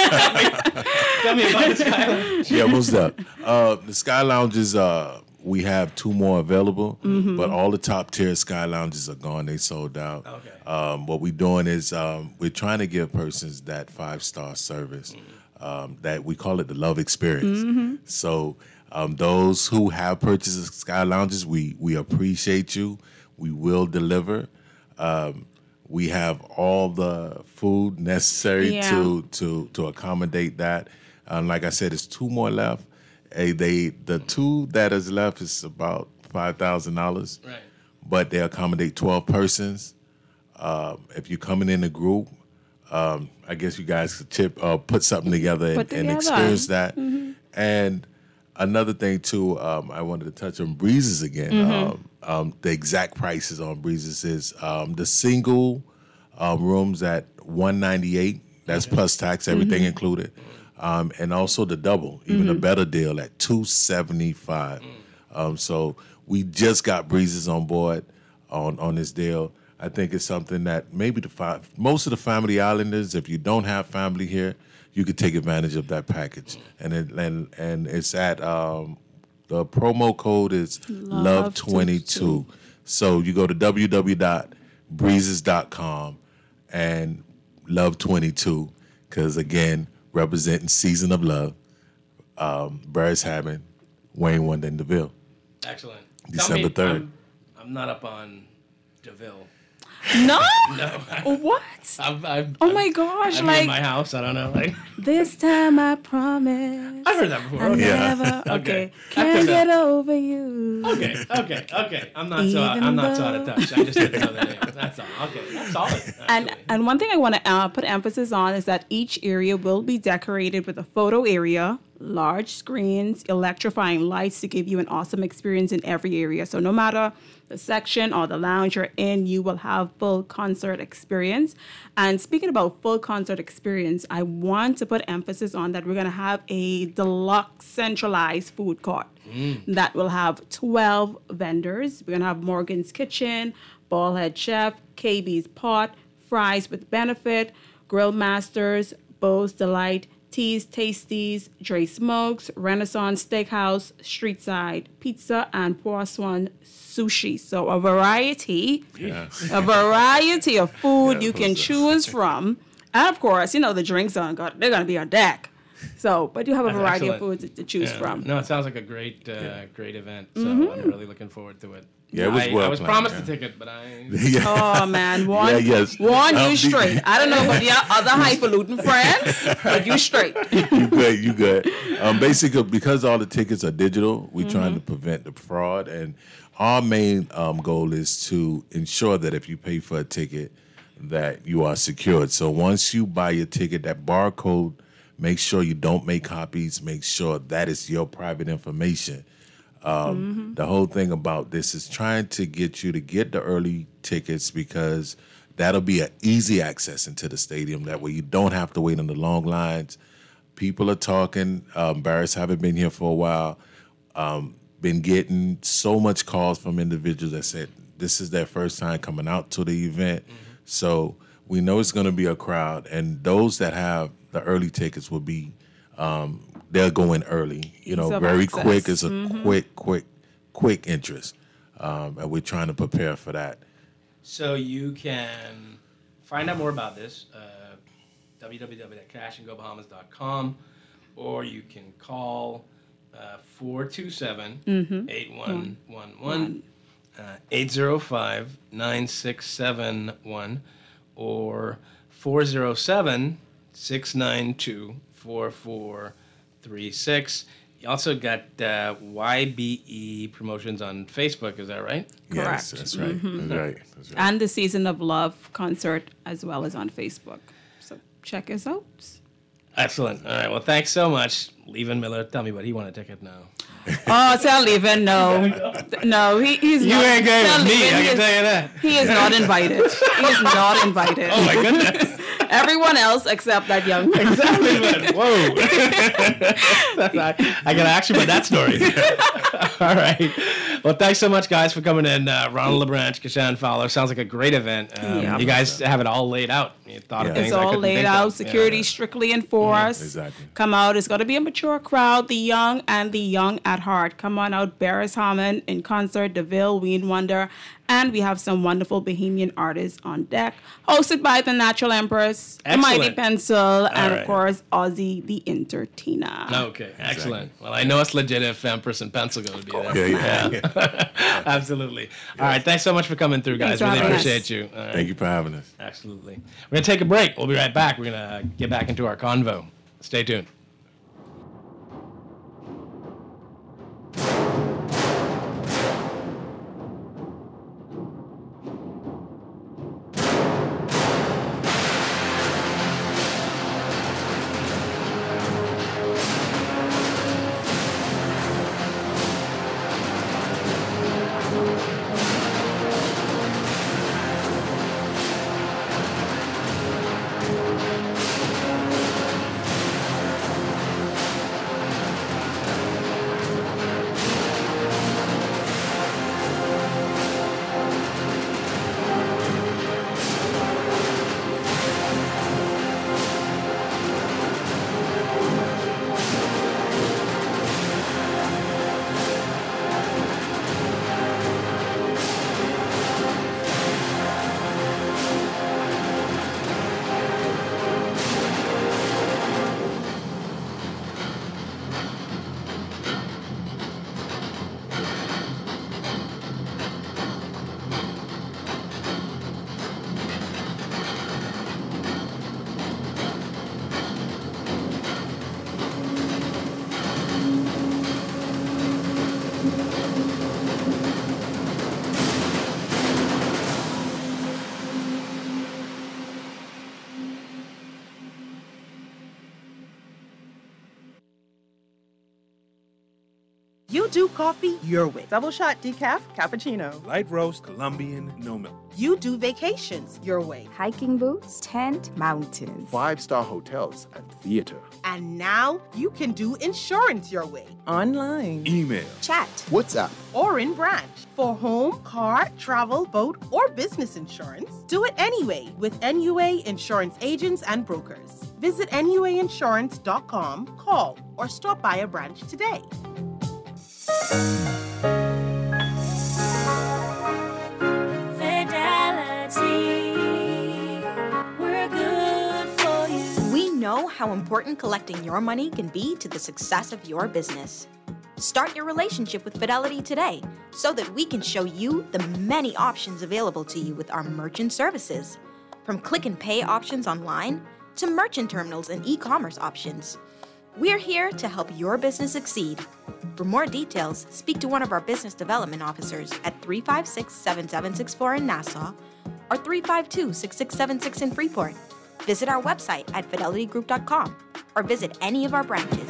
tell me about the Sky Lounge. Yeah, what's up? The Sky Lounges, we have 2 more available, but all the top tier Sky Lounges are gone. They sold out. Okay. What we're doing is we're trying to give persons that 5-star service that we call it the love experience. So those who have purchased Sky Lounges, we appreciate you. We will deliver. We have all the food necessary to accommodate that. Like I said, there's 2 more left. The 2 that is left is about $5,000. Right. But they accommodate 12 persons. If you're coming in a group, I guess you guys could put something together and together. experience that. And another thing too, I wanted to touch on Breezes again. The exact prices on Breezes is the single rooms at $198. That's plus tax, everything included. And also the double, even a better deal at $275. So we just got Breezes on board on this deal. I think it's something that maybe most of the Family Islanders, if you don't have family here, you could take advantage of that package. And it's at the promo code is Love22. So you go to www.breezes.com and Love22, because again, representing Season of Love, Burris Hammond, Wayne Wonder, and DeVille. Excellent. December 3rd. I'm not up on DeVille. No? No. What? I've Oh my gosh! I'm Like in my house. I don't know. Like this time, I promise. I've heard that before. I Okay. never. Okay. Can't get over you. Okay. I'm not so out of touch. I just didn't know the name. That's all. Okay. That's solid. And one thing I want to put emphasis on is that each area will be decorated with a photo area, large screens, electrifying lights to give you an awesome experience in every area. So no matter the section or the lounge you're in, you will have full concert experience. And speaking about full concert experience, I want to put emphasis on that we're going to have a deluxe centralized food court that will have 12 vendors. We're going to have Morgan's Kitchen, Ballhead Chef, KB's Pot, Fries with Benefit, Grill Masters, Bo's Delight, Teas Tasties, Dre Smokes, Renaissance Steakhouse, Streetside Pizza, and Poisson Sushi. So a variety of food you can choose from. And of course, the drinks they're going to be on deck. So, but you have a That's variety excellent. of foods to choose from. No, it sounds like a great event. So I'm really looking forward to it. Yeah, it was well I was planned, promised a ticket, but I. Oh man, one you straight. I don't know about your other highfalutin friends, but you straight. You good. Basically, because all the tickets are digital, we're trying to prevent the fraud, and our main goal is to ensure that if you pay for a ticket, that you are secured. So once you buy your ticket, that barcode, make sure you don't make copies. Make sure that is your private information. The whole thing about this is trying to get you to get the early tickets, because that'll be an easy access into the stadium. That way you don't have to wait in the long lines. People are talking. Barris haven't been here for a while. Been getting so much calls from individuals that said this is their first time coming out to the event. So we know it's going to be a crowd, and those that have the early tickets will be they'll go in early, very access. quick. It's a quick interest. And we're trying to prepare for that. So you can find out more about this, www.cashandgobahamas.com, or you can call 427-8111, 805-9671, or 407-692-4436. You also got YBE Promotions on Facebook, is that right? Yes, that's right. That's right. And the Season of Love concert as well as on Facebook. So check us out. Excellent. All right. Well, thanks so much. Levin Miller, tell me what he won a ticket now. Oh, tell Levin no. No, he's You not. ain't going tell with me, Levin I he can is- tell you that. He is not invited. He is not invited. Oh, my goodness. Everyone else except that young man. Exactly. Whoa. I got to ask you about that story. All right. Well, thanks so much, guys, for coming in. Ronald LeBranch, Kashan Fowler. Sounds like a great event. Yeah. You guys have it all laid out. You thought of things It's I all couldn't laid think out. of. Security Yeah. strictly enforced. Exactly. Come out. It's going to be a mature crowd. The young and the young at heart. Come on out. Barris Hammond in concert. DeVille, Wayne Wonder. And we have some wonderful Bahamian artists on deck. Hosted by the Natural Empress, the Mighty Excellent. Pencil, and right. of course, Ozzy the Entertainer. Okay, excellent. Well, I know it's legit if Empress and Pencil go to be there. Yeah. Absolutely. All right, thanks so much for coming through, guys. Thanks for Really having us. appreciate you. All right. Thank you for having us. Absolutely. We're going to take a break. We'll be right back. We're going to get back into our convo. Stay tuned. You do coffee your way. Double shot decaf cappuccino. Light roast, Colombian, no milk. You do vacations your way. Hiking boots, tent, mountains. 5-star hotels and theater. And now you can do insurance your way. Online. Email. Chat. WhatsApp. Or in branch. For home, car, travel, boat, or business insurance, do it anyway with NUA Insurance Agents and Brokers. Visit NUAinsurance.com, call, or stop by a branch today. We're good for you. We know how important collecting your money can be to the success of your business. Start your relationship with Fidelity today so that we can show you the many options available to you with our merchant services. From click and pay options online to merchant terminals and e-commerce options. We're here to help your business succeed. For more details, speak to one of our business development officers at 356-7764 in Nassau or 352-6676 in Freeport. Visit our website at fidelitygroup.com or visit any of our branches.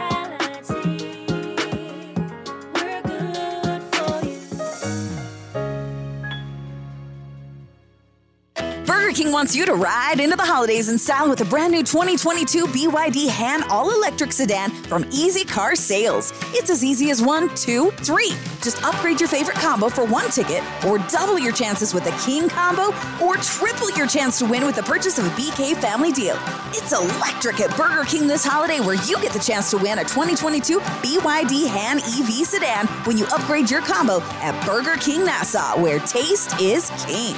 Burger King wants you to ride into the holidays in style with a brand new 2022 BYD Han all-electric sedan from Easy Car Sales. It's as easy as 1, 2, 3. Just upgrade your favorite combo for one ticket, or double your chances with a King combo, or triple your chance to win with the purchase of a BK family deal. It's electric at Burger King this holiday, where you get the chance to win a 2022 BYD Han EV sedan when you upgrade your combo at Burger King Nassau, where taste is king.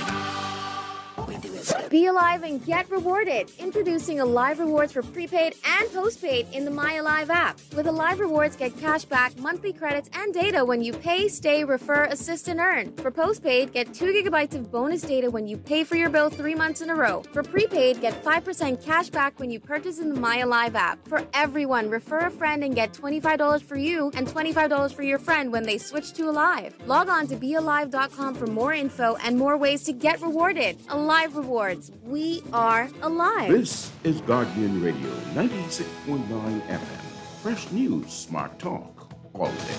Be alive and get rewarded. Introducing Alive Rewards for prepaid and postpaid in the My Alive app. With Alive Rewards, get cash back, monthly credits, and data when you pay, stay, refer, assist, and earn. For postpaid, get 2 gigabytes of bonus data when you pay for your bill 3 months in a row. For prepaid, get 5% cash back when you purchase in the My Alive app. For everyone, refer a friend and get $25 for you and $25 for your friend when they switch to Alive. Log on to bealive.com for more info and more ways to get rewarded. Alive Rewards. We are alive. This is Guardian Radio 96.9 FM. Fresh news, smart talk, all day.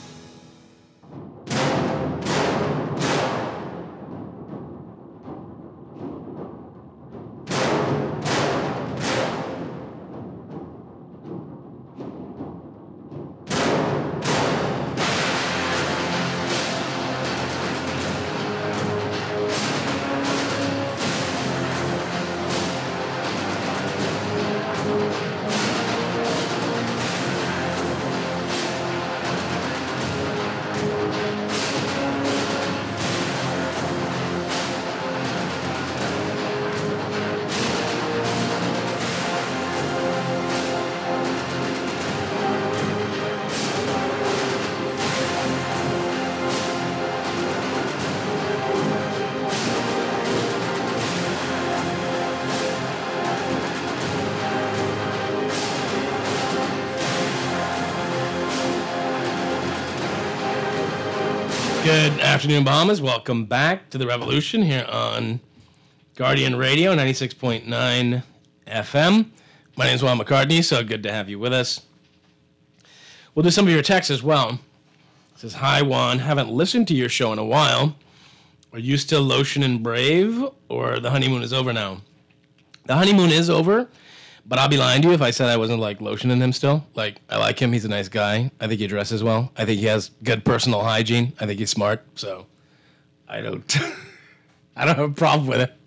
Good afternoon, Bahamas. Welcome back to the Revolution here on Guardian Radio 96.9 FM. My name is Juan McCartney, so good to have you with us. We'll do some of your texts as well. It says, hi, Juan. Haven't listened to your show in a while. Are you still Lotion and Brave, or the honeymoon is over now? The honeymoon is over, but I'll be lying to you if I said I wasn't like Lotion and him still. Like, I like him. He's a nice guy. I think he dresses well. I think he has good personal hygiene. I think he's smart. So I don't have a problem with it.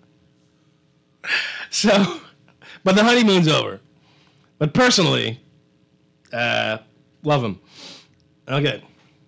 So, but the honeymoon's over. But personally, love him. Okay.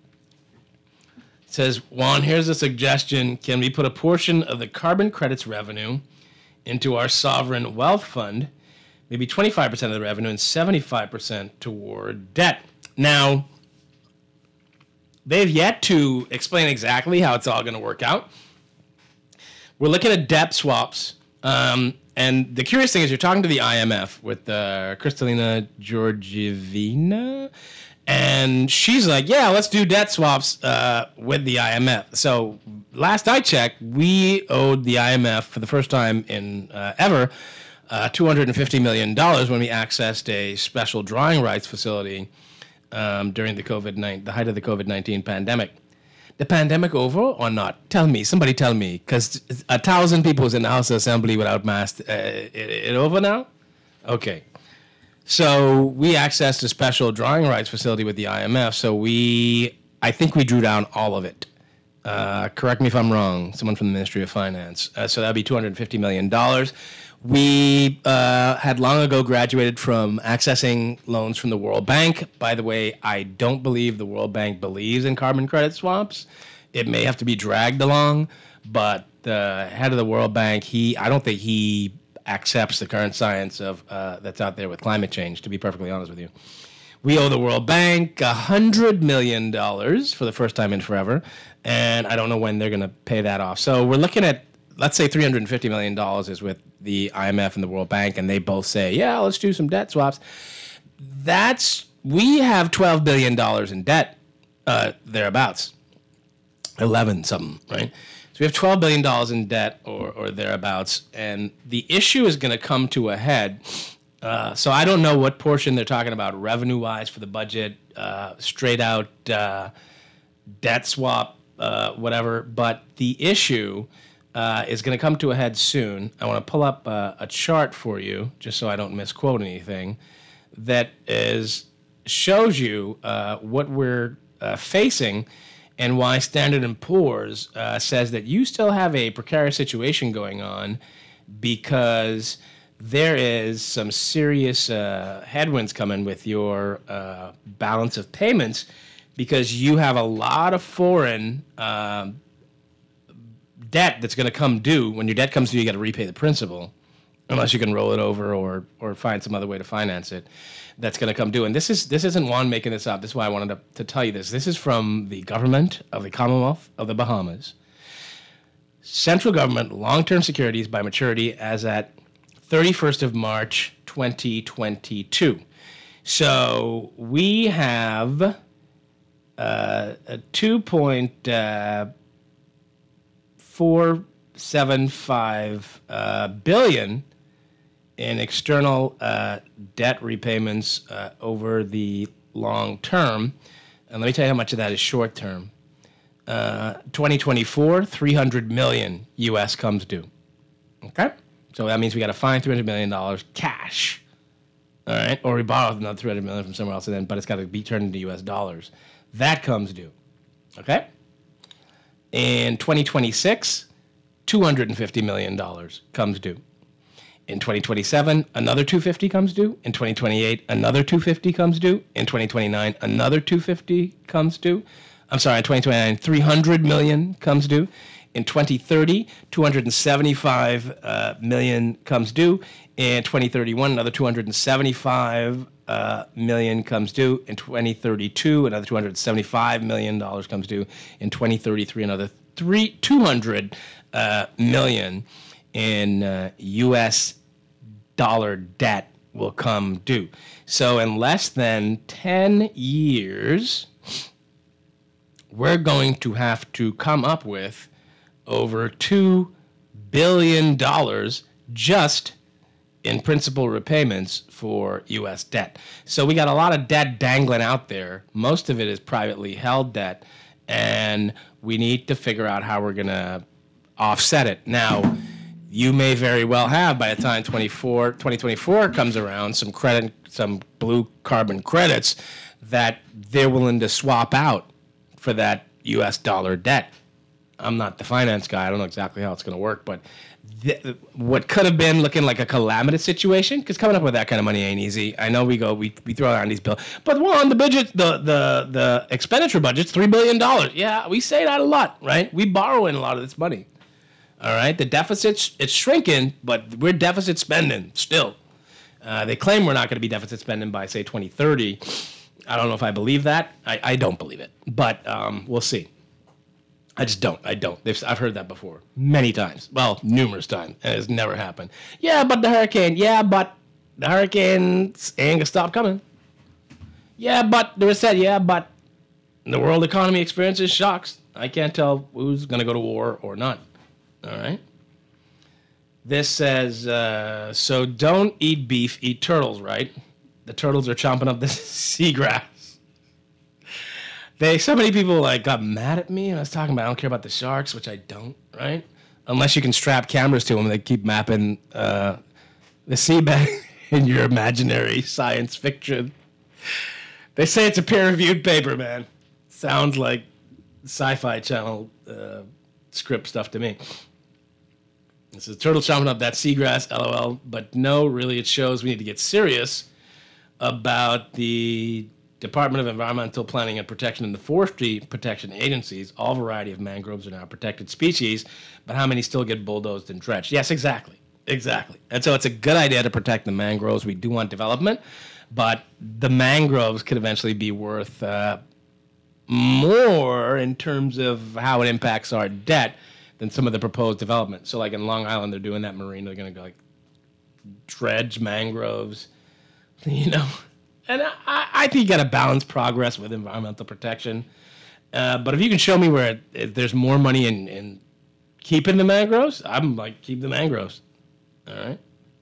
It says, Juan, here's a suggestion. Can we put a portion of the carbon credits revenue into our sovereign wealth fund? Maybe 25% of the revenue and 75% toward debt. Now, they've yet to explain exactly how it's all going to work out. We're looking at debt swaps. And the curious thing is you're talking to the IMF with Kristalina Georgievna. And she's like, yeah, let's do debt swaps with the IMF. So last I checked, we owed the IMF for the first time in ever $250 million when we accessed a special drawing rights facility during the height of the COVID-19 pandemic. The pandemic over or not? Tell me. Somebody tell me. Because 1,000 people was in the House of Assembly without masks. It over now? Okay. So we accessed a special drawing rights facility with the IMF. So I think we drew down all of it. Correct me if I'm wrong. Someone from the Ministry of Finance. So that'd be $250 million. We had long ago graduated from accessing loans from the World Bank. By the way, I don't believe the World Bank believes in carbon credit swaps. It may have to be dragged along, but the head of the World Bank, I don't think he accepts the current science of that's out there with climate change, to be perfectly honest with you. We owe the World Bank $100 million for the first time in forever, and I don't know when they're going to pay that off. So we're looking at, let's say $350 million is with the IMF and the World Bank, and they both say, yeah, let's do some debt swaps. We have $12 billion in debt, thereabouts, 11 something, right? So we have $12 billion in debt or thereabouts, and the issue is going to come to a head. So I don't know what portion they're talking about revenue-wise for the budget, straight out debt swap, whatever, but the issue is going to come to a head soon. I want to pull up a chart for you, just so I don't misquote anything, that shows you what we're facing and why Standard & Poor's says that you still have a precarious situation going on because there is some serious headwinds coming with your balance of payments because you have a lot of foreign debt that's going to come due. When your debt comes due, you got to repay the principal, unless you can roll it over or find some other way to finance it. That's going to come due. And this isn't Juan making this up. This is why I wanted to tell you this. This is from the government of the Commonwealth of the Bahamas. Central government long-term securities by maturity as at 31st of March, 2022. So we have a 2.475 billion in external debt repayments over the long term. And let me tell you how much of that is short term. 2024, $300 million US comes due. Okay? So that means we got to find $300 million cash. All right? Or we borrow another $300 million from somewhere else, but it's got to be turned into US dollars. That comes due. Okay? In 2026, $250 million comes due. In 2027, another $250 comes due. In 2028, another $250 comes due. In 2029, another $250 comes due. I'm sorry, in 2029, $300 million comes due. In 2030, $275 million comes due. In 2031, another $275 million comes due. In 2032, another $275 million comes due. In 2033, another $200 million in U.S. dollar debt will come due. So in less than 10 years, we're going to have to come up with over $2 billion just in principal repayments for U.S. debt. So we got a lot of debt dangling out there. Most of it is privately held debt, and we need to figure out how we're going to offset it. Now, you may very well have, by the time 2024 comes around, some blue carbon credits that they're willing to swap out for that U.S. dollar debt. I'm not the finance guy. I don't know exactly how it's going to work, but what could have been looking like a calamitous situation, because coming up with that kind of money ain't easy. I know we throw around these bills, but on the budget, the expenditure budget's $3 billion. Yeah, we say that a lot, right? We borrow in a lot of this money. All right, the deficit's it's shrinking, but we're deficit spending still. They claim we're not going to be deficit spending by, say, 2030. I don't know if I believe that. I don't believe it, but we'll see. I just don't. I've heard that before many times. Well, numerous times, and it's never happened. Yeah, but the hurricanes ain't going to stop coming. Yeah, but there was said, but the world economy experiences shocks. I can't tell who's going to go to war or not. All right. This says, so don't eat beef, eat turtles, right? The turtles are chomping up the seagrass. So many people like got mad at me, and I was talking about I don't care about the sharks, which I don't, right? Unless you can strap cameras to them, and they keep mapping the seabed in your imaginary science fiction. They say it's a peer-reviewed paper, man. Sounds like Sci-Fi Channel script stuff to me. This is turtle chomping up that seagrass, LOL. But no, really, it shows we need to get serious about the Department of Environmental Planning and Protection and the Forestry Protection Agencies. All variety of mangroves are now protected species, but how many still get bulldozed and dredged? Yes, exactly. And so it's a good idea to protect the mangroves. We do want development, but the mangroves could eventually be worth more in terms of how it impacts our debt than some of the proposed development. So like in Long Island, they're doing that marine. They're going to go like dredge mangroves, you know. And I think you got to balance progress with environmental protection. But if you can show me where if there's more money in keeping the mangroves, I'm like, keep the mangroves. All right.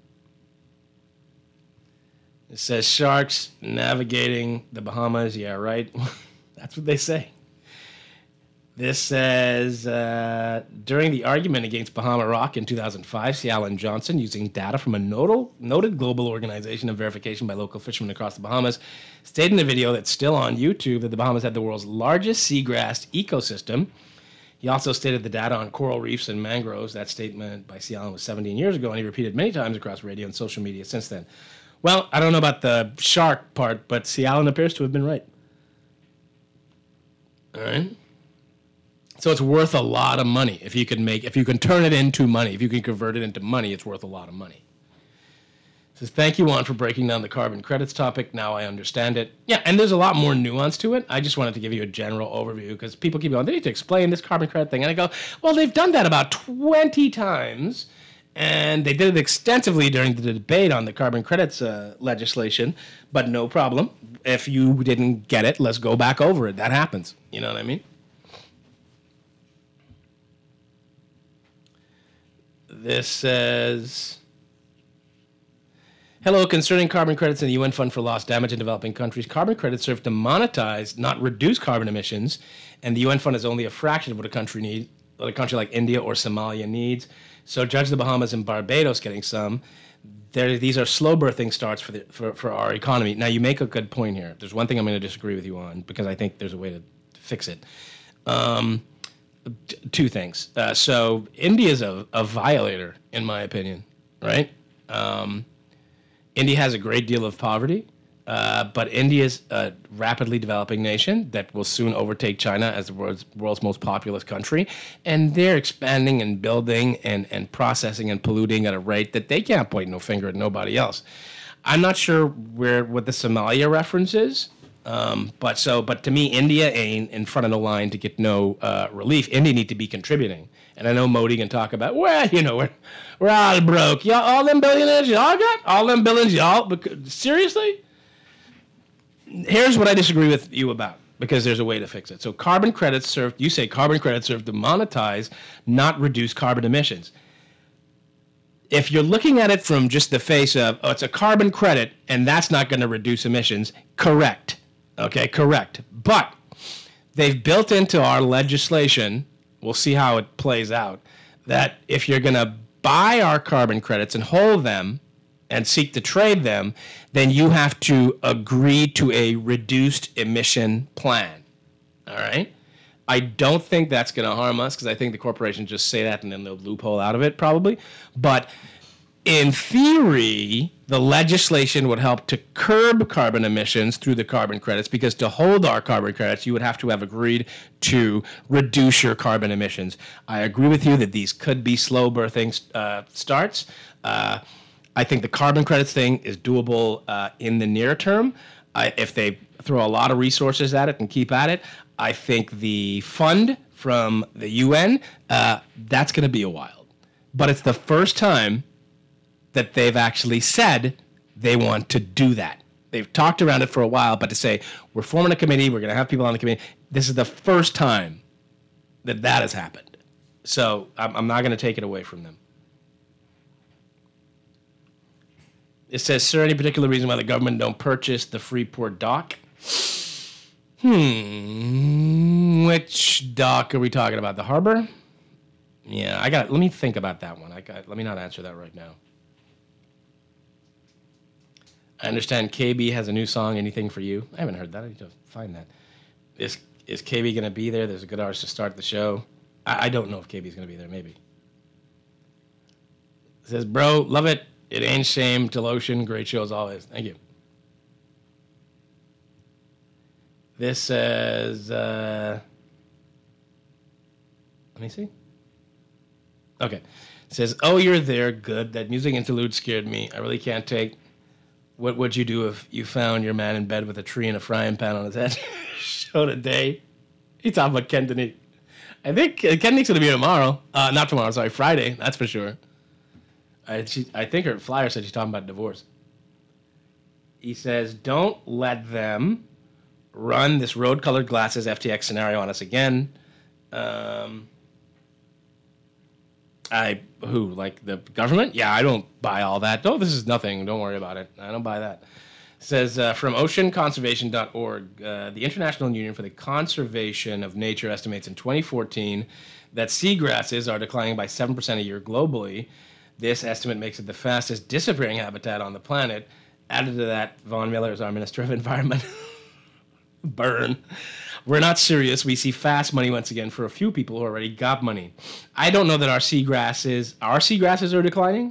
It says sharks navigating the Bahamas. Yeah, right. That's what they say. This says, during the argument against Bahama Rock in 2005, Ciala and Johnson, using data from a noted global organization of verification by local fishermen across the Bahamas, stated in a video that's still on YouTube that the Bahamas had the world's largest seagrass ecosystem. He also stated the data on coral reefs and mangroves. That statement by Ciala was 17 years ago, and he repeated many times across radio and social media since then. Well, I don't know about the shark part, but Ciala appears to have been right. All right. So it's worth a lot of money if you can turn it into money. If you can convert it into money, it's worth a lot of money. It says, thank you, Juan, for breaking down the carbon credits topic. Now I understand it. Yeah, and there's a lot more nuance to it. I just wanted to give you a general overview because people keep going, they need to explain this carbon credit thing. And I go, well, they've done that about 20 times. And they did it extensively during the debate on the carbon credits legislation. But no problem. If you didn't get it, let's go back over it. That happens. You know what I mean? This says, hello, concerning carbon credits in the UN Fund for Loss, Damage in Developing Countries, carbon credits serve to monetize, not reduce carbon emissions, and the UN Fund is only a fraction of what a country like India or Somalia needs. So judge the Bahamas and Barbados getting some. These are slow birthing starts for our economy. Now, you make a good point here. There's one thing I'm going to disagree with you on because I think there's a way to fix it. Two things. So India's a violator, in my opinion, right? India has a great deal of poverty, but India's a rapidly developing nation that will soon overtake China as the world's most populous country, and they're expanding and building and processing and polluting at a rate that they can't point no finger at nobody else. I'm not sure what the Somalia reference is. But to me, India ain't in front of the line to get no relief. India need to be contributing. And I know Modi can talk about, well, you know, we're all broke. Y'all, all them billionaires y'all got? All them billions y'all? Seriously? Here's what I disagree with you about, because there's a way to fix it. So carbon credits serve to monetize, not reduce carbon emissions. If you're looking at it from just the face of, oh, it's a carbon credit, and that's not going to reduce emissions, correct. Okay, correct. But they've built into our legislation, we'll see how it plays out, that if you're going to buy our carbon credits and hold them and seek to trade them, then you have to agree to a reduced emission plan. All right? I don't think that's going to harm us because I think the corporations just say that and then they'll loophole out of it probably. But in theory, the legislation would help to curb carbon emissions through the carbon credits, because to hold our carbon credits, you would have to have agreed to reduce your carbon emissions. I agree with you that these could be slow birthing starts. I think the carbon credits thing is doable in the near term. If they throw a lot of resources at it and keep at it, I think the fund from the UN, that's going to be a while. But it's the first time that they've actually said they want to do that. They've talked around it for a while, but to say, we're forming a committee, we're going to have people on the committee, this is the first time that has happened. So I'm not going to take it away from them. It says, sir, any particular reason why the government don't purchase the Freeport dock? Which dock are we talking about? The harbor? Yeah, let me think about that one. Let me not answer that right now. I understand KB has a new song, Anything for You. I haven't heard that. I need to find that. Is KB going to be there? There's a good artist to start the show. I don't know if KB's going to be there. Maybe. It says, bro, love it. It ain't shame. Delotion. Great show as always. Thank you. This says, let me see. Okay. It says, oh, you're there. Good. That music interlude scared me. I really can't take. What would you do if you found your man in bed with a tree and a frying pan on his head? Show today. He's talking about Ken Denique. I think Ken Denique's going to be here tomorrow. Not tomorrow, sorry, Friday. That's for sure. I think her flyer said she's talking about divorce. He says, don't let them run this road-colored glasses FTX scenario on us again. Who? Like the government? Yeah, I don't buy all that. No, this is nothing. Don't worry about it. I don't buy that. It says from oceanconservation.org, the International Union for the Conservation of Nature estimates in 2014 that seagrasses are declining by 7% a year globally. This estimate makes it the fastest disappearing habitat on the planet. Added to that, Von Miller is our Minister of Environment. Burn. We're not serious. We see fast money once again for a few people who already got money. I don't know that our seagrasses are declining.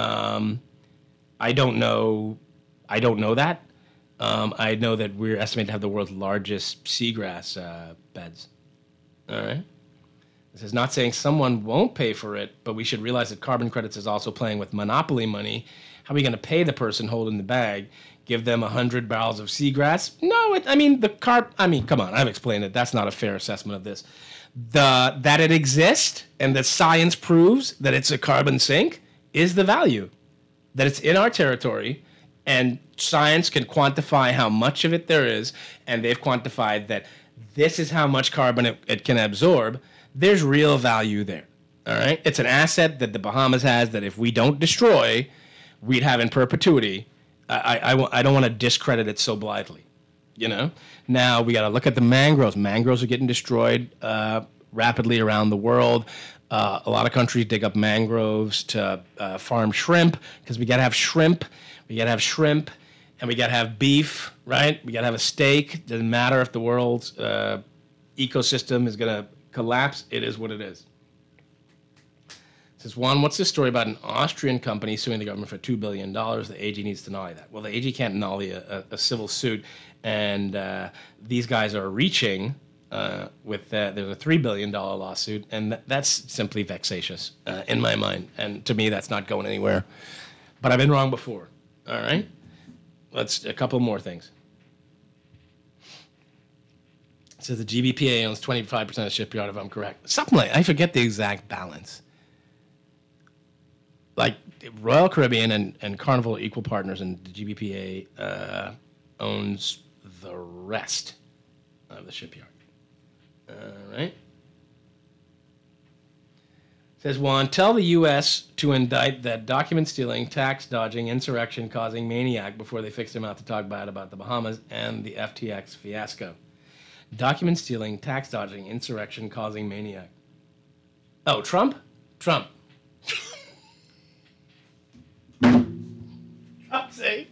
I don't know that. I know that we're estimated to have the world's largest seagrass beds. All right. This is not saying someone won't pay for it, but we should realize that carbon credits is also playing with monopoly money. How are we going to pay the person holding the bag? Give them 100 barrels of seagrass? No, come on, I've explained it. That's not a fair assessment of this. That it exists and that science proves that it's a carbon sink is the value. That it's in our territory and science can quantify how much of it there is, and they've quantified that this is how much carbon it can absorb. There's real value there. All right? It's an asset that the Bahamas has that if we don't destroy, we'd have in perpetuity. I don't want to discredit it so blithely, you know? Now, we got to look at the mangroves. Mangroves are getting destroyed rapidly around the world. A lot of countries dig up mangroves to farm shrimp because we got to have shrimp. We got to have shrimp, and we got to have beef, right? We got to have a steak. Doesn't matter if the world's ecosystem is going to collapse. It is what it is. Says, Juan, what's this story about an Austrian company suing the government for $2 billion? The AG needs to deny that. Well, the AG can't deny a civil suit, and these guys are reaching with there's a $3 billion lawsuit, and that's simply vexatious in my mind. And to me, that's not going anywhere. But I've been wrong before. All right? Let's a couple more things. It says the GBPA owns 25% of the shipyard, if I'm correct. Something like I forget the exact balance. Like Royal Caribbean and Carnival are equal partners, and the GBPA owns the rest of the shipyard. All right. It says, Juan, tell the U.S. to indict that document stealing, tax dodging, insurrection causing maniac before they fix their mouth to talk bad about the Bahamas and the FTX fiasco. Document stealing, tax dodging, insurrection causing maniac. Oh, Trump? Trump. Trump say.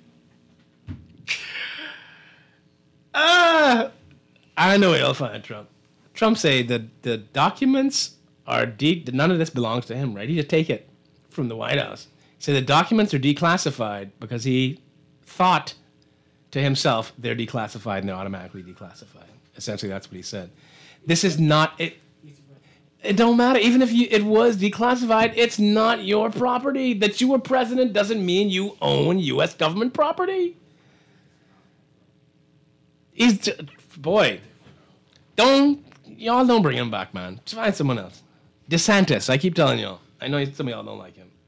I know you'll find Trump. Trump say that the documents are none of this belongs to him, right? He just take it from the White House. Say the documents are declassified because he thought to himself they're declassified and they're automatically declassified. Essentially, that's what he said. This is not it. It don't matter. Even if it was declassified, it's not your property. That you were president doesn't mean you own U.S. government property. Y'all don't bring him back, man. Just find someone else. DeSantis, I keep telling y'all. I know some of y'all don't like him.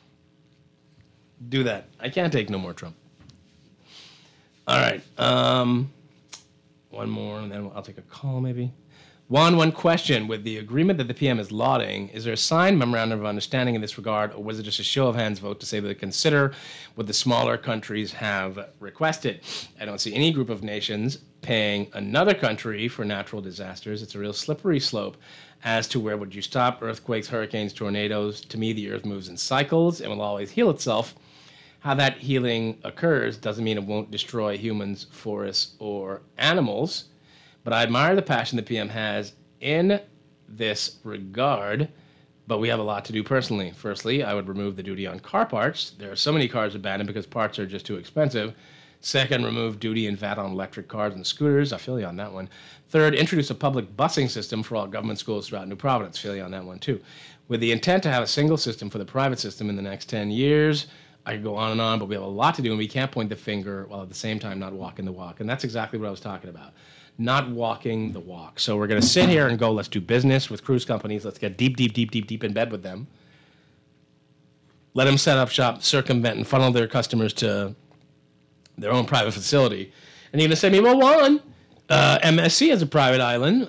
Do that. I can't take no more Trump. All right. One more, and then I'll take a call maybe. One question. With the agreement that the PM is lauding, is there a signed memorandum of understanding in this regard, or was it just a show of hands vote to say that they consider what the smaller countries have requested? I don't see any group of nations paying another country for natural disasters. It's a real slippery slope as to where would you stop earthquakes, hurricanes, tornadoes. To me, the earth moves in cycles and will always heal itself. How that healing occurs doesn't mean it won't destroy humans, forests, or animals. But I admire the passion the PM has in this regard, but we have a lot to do personally. Firstly, I would remove the duty on car parts. There are so many cars abandoned because parts are just too expensive. Second, remove duty and VAT on electric cars and scooters. I feel you on that one. Third, introduce a public busing system for all government schools throughout New Providence. Feel you on that one too. With the intent to have a single system for the private system in the next 10 years. I could go on and on, but we have a lot to do, and we can't point the finger while at the same time not walking the walk. And that's exactly what I was talking about. Not walking the walk. So we're going to sit here and go, let's do business with cruise companies. Let's get deep in bed with them. Let them set up shop, circumvent, and funnel their customers to their own private facility. And you're going to say to me, well, one, MSC has a private island.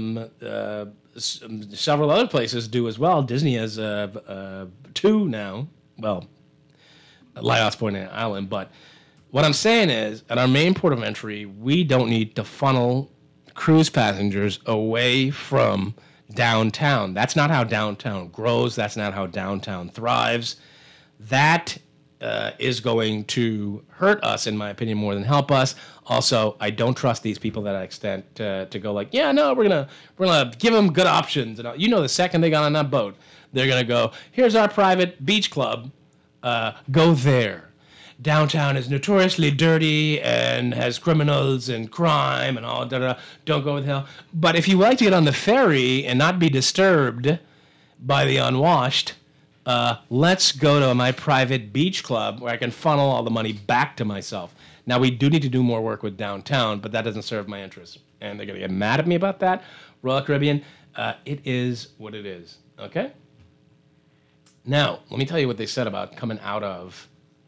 Several other places do as well. Disney has two now. Well, Lighthouse Point Island. But what I'm saying is, at our main port of entry, we don't need to funnel cruise passengers away from downtown. That's not how downtown grows. That's not how downtown thrives. That is going to hurt us, in my opinion, more than help us. Also, I don't trust these people to that extent to go like, yeah, no, we're gonna give them good options. And the second they got on that boat, they're gonna go, here's our private beach club. Go there. Downtown is notoriously dirty and has criminals and crime and all that. Don't go with hell. But if you like to get on the ferry and not be disturbed by the unwashed, let's go to my private beach club where I can funnel all the money back to myself. Now, we do need to do more work with downtown, but that doesn't serve my interests. And they're going to get mad at me about that. Royal Caribbean, it is what it is. Okay? Now, let me tell you what they said about coming out of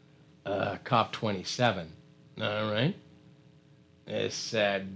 COP27. All right? It said,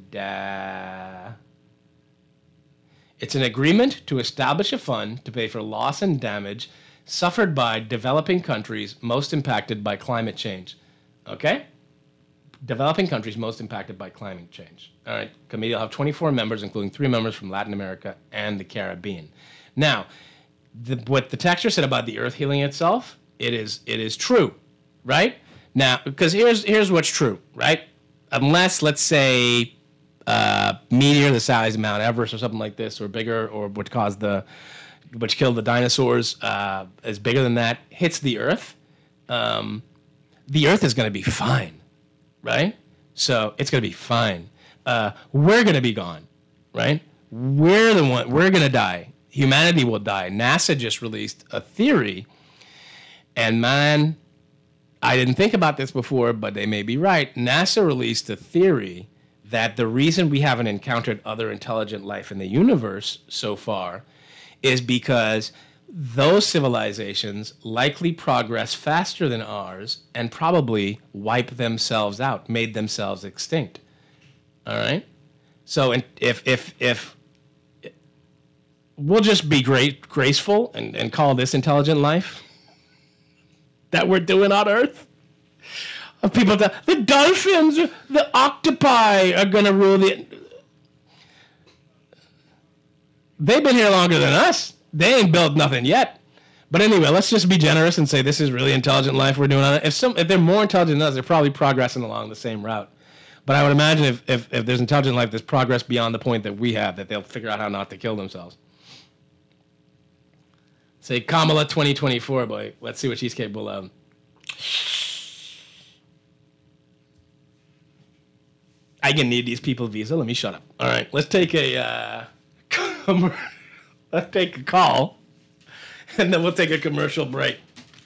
it's an agreement to establish a fund to pay for loss and damage suffered by developing countries most impacted by climate change. Okay? Developing countries most impacted by climate change. All right? Committee will have 24 members, including 3 members from Latin America and the Caribbean. Now, what the texture said about the earth healing itself, it is true, right? Now, because here's what's true, right? Unless, let's say, meteor the size of Mount Everest or something like this, or bigger, or which killed the dinosaurs, is bigger than that, hits the earth, the earth is going to be fine, right? So it's going to be fine. We're going to be gone, right? We're going to die. Humanity will die. NASA just released a theory, and man, I didn't think about this before, but they may be right. NASA released a theory that the reason we haven't encountered other intelligent life in the universe so far is because those civilizations likely progress faster than ours and probably wipe themselves out, made themselves extinct. All right? So if we'll just be graceful and call this intelligent life that we're doing on Earth. Of people that the dolphins, the octopi are going to rule the. They've been here longer than us. They ain't built nothing yet. But anyway, let's just be generous and say this is really intelligent life we're doing on it. If they're more intelligent than us, they're probably progressing along the same route. But I would imagine if there's intelligent life, there's progress beyond the point that we have, that they'll figure out how not to kill themselves. Say Kamala 2024, boy. Let's see what she's capable of. I can need these people visa. Let me shut up. All right, let's take a call, and then we'll take a commercial break.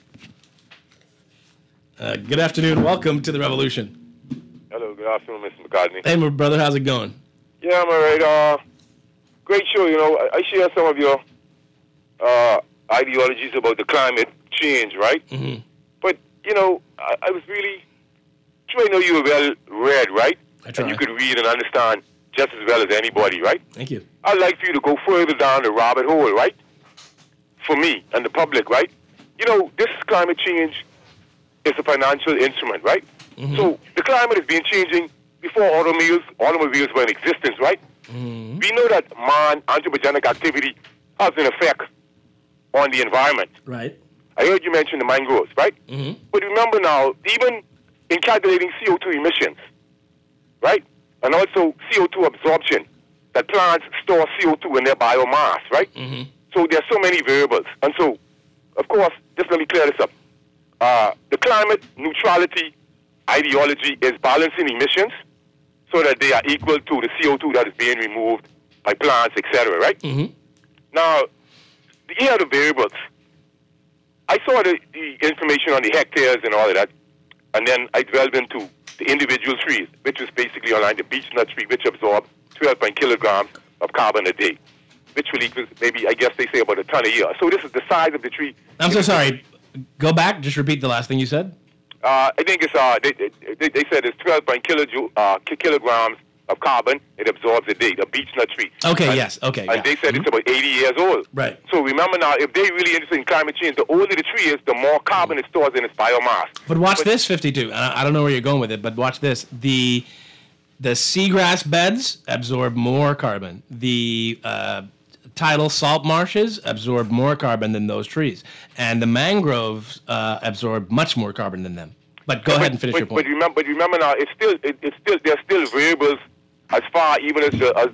Good afternoon. Welcome to the Revolution. Hello. Good afternoon, Mr. McCartney. Hey, my brother. How's it going? Yeah, I'm all right. Great show. You know, I share some of your ideologies about the climate change, right? Mm-hmm. But, you know, I was really... I know you were well read, right? I try. And you could read and understand just as well as anybody, right? Thank you. I'd like for you to go further down the rabbit hole, right? For me and the public, right? You know, this climate change is a financial instrument, right? Mm-hmm. So the climate has been changing before automobiles were in existence, right? Mm-hmm. We know that anthropogenic activity has an effect on the environment. Right. I heard you mention the mangroves, right? Mm-hmm. But remember now, even in calculating CO2 emissions, right? And also CO2 absorption, that plants store CO2 in their biomass, right? Mm-hmm. So there are so many variables. And so, of course, just let me clear this up. The climate neutrality ideology is balancing emissions so that they are equal to the CO2 that is being removed by plants, etc., right? Mm-hmm. Now, here are the variables. I saw the information on the hectares and all of that, and then I delved into the individual trees, which is basically online the beech nut tree, which absorbs 12 kilograms of carbon a day, which will equal maybe, I guess they say, about a ton a year. So this is the size of the tree. I'm so sorry. Go back. Just repeat the last thing you said. I think it's they said it's 12 kilograms of carbon it absorbs a day, the beech nut tree. Okay, and, yes, okay. And they said it's about 80 years old. Right. So remember now, if they're really interested in climate change, the older the tree is, the more carbon it stores in its biomass. But watch this, 52. I don't know where you're going with it, but watch this. The seagrass beds absorb more carbon. The tidal salt marshes absorb more carbon than those trees. And the mangroves absorb much more carbon than them. But go ahead and finish your point. But remember now, there's still variables as far even as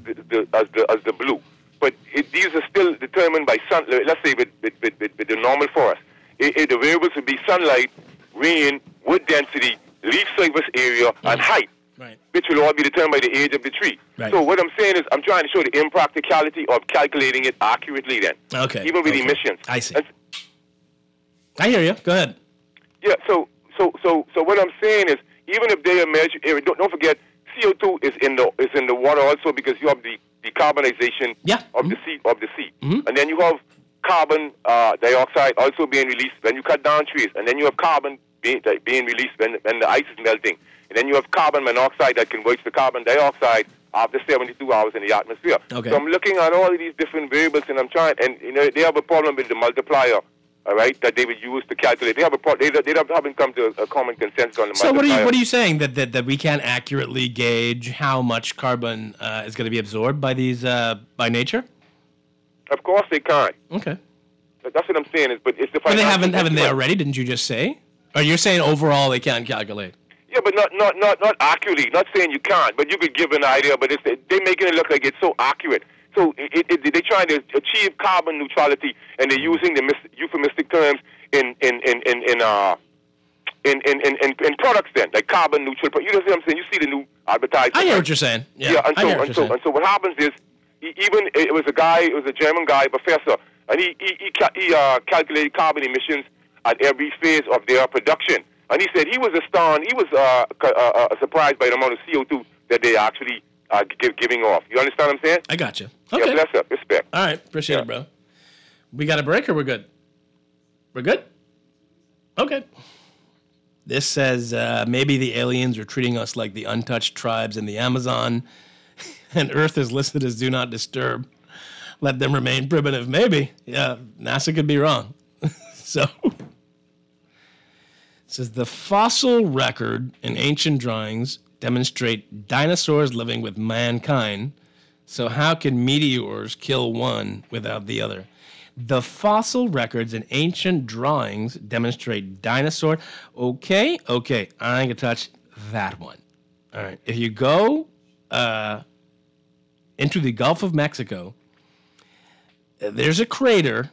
the blue. But these are still determined by sun. Let's say with the normal forest, the variables would be sunlight, rain, wood density, leaf surface area, and height. Right. Which will all be determined by the age of the tree. Right. So what I'm saying is I'm trying to show the impracticality of calculating it accurately then. Okay. Even with emissions. I see. I hear you. Go ahead. Yeah, so what I'm saying is even if they are measured, don't forget CO2 is in the water also because you have the decarbonization of the sea. Mm-hmm. And then you have carbon dioxide also being released when you cut down trees. And then you have carbon being released when the ice is melting. And then you have carbon monoxide that converts to carbon dioxide after 72 hours in the atmosphere. Okay. So I'm looking at all of these different variables, and I'm trying. And they have a problem with the multiplier, all right, that they would use to calculate. They have a problem. They haven't come to a common consensus on the multiplier. So what are you saying that we can't accurately gauge how much carbon is going to be absorbed by these by nature? Of course they can't. Okay. That's what I'm saying. But it's the But they haven't they already? Didn't you just say? Or you're saying overall they can't calculate? Yeah, but not accurately. Not saying you can't, but you could give an idea. But they're making it look like it's so accurate. So they're trying to achieve carbon neutrality, and they're using the euphemistic terms in products. Then like carbon neutral. You know what I'm saying? You see the new advertising. I hear what you're saying. Yeah, and so what happens is it was a German guy, professor, and he calculated carbon emissions at every phase of their production. And he said he was astounded. He was surprised by the amount of CO2 that they actually giving off. You understand what I'm saying? I got you. Okay. Yeah, bless up. Respect. All right. Appreciate it, bro. We got a break or we're good? We're good? Okay. This says maybe the aliens are treating us like the untouched tribes in the Amazon, and Earth is listed as do not disturb. Let them remain primitive. Maybe. Yeah, NASA could be wrong. So... It says the fossil record and ancient drawings demonstrate dinosaurs living with mankind. So how can meteors kill one without the other? The fossil records and ancient drawings demonstrate dinosaur. Okay. I ain't gonna touch that one. All right. If you go into the Gulf of Mexico, there's a crater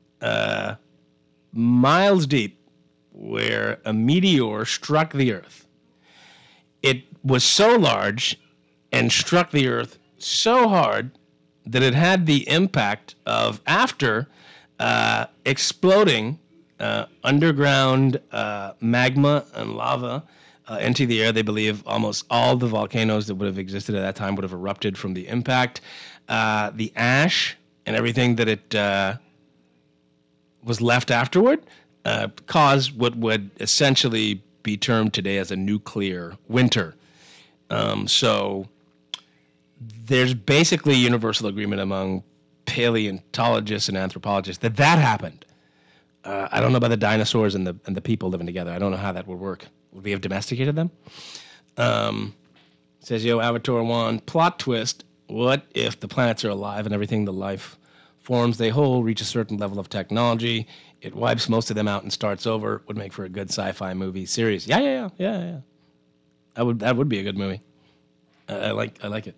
miles deep where a meteor struck the Earth. It was so large and struck the Earth so hard that it had the impact of, after exploding underground magma and lava into the air. They believe almost all the volcanoes that would have existed at that time would have erupted from the impact. The ash and everything that it was left afterward caused what would essentially be termed today as a nuclear winter. So there's basically universal agreement among paleontologists and anthropologists that happened. I don't know about the dinosaurs and the people living together. I don't know how that would work. Would we have domesticated them? Says, yo, Avatar 1, plot twist. What if the planets are alive and everything the life forms they hold reach a certain level of technology? It wipes most of them out and starts over. Would make for a good sci-fi movie series. Yeah. That would be a good movie. I like it.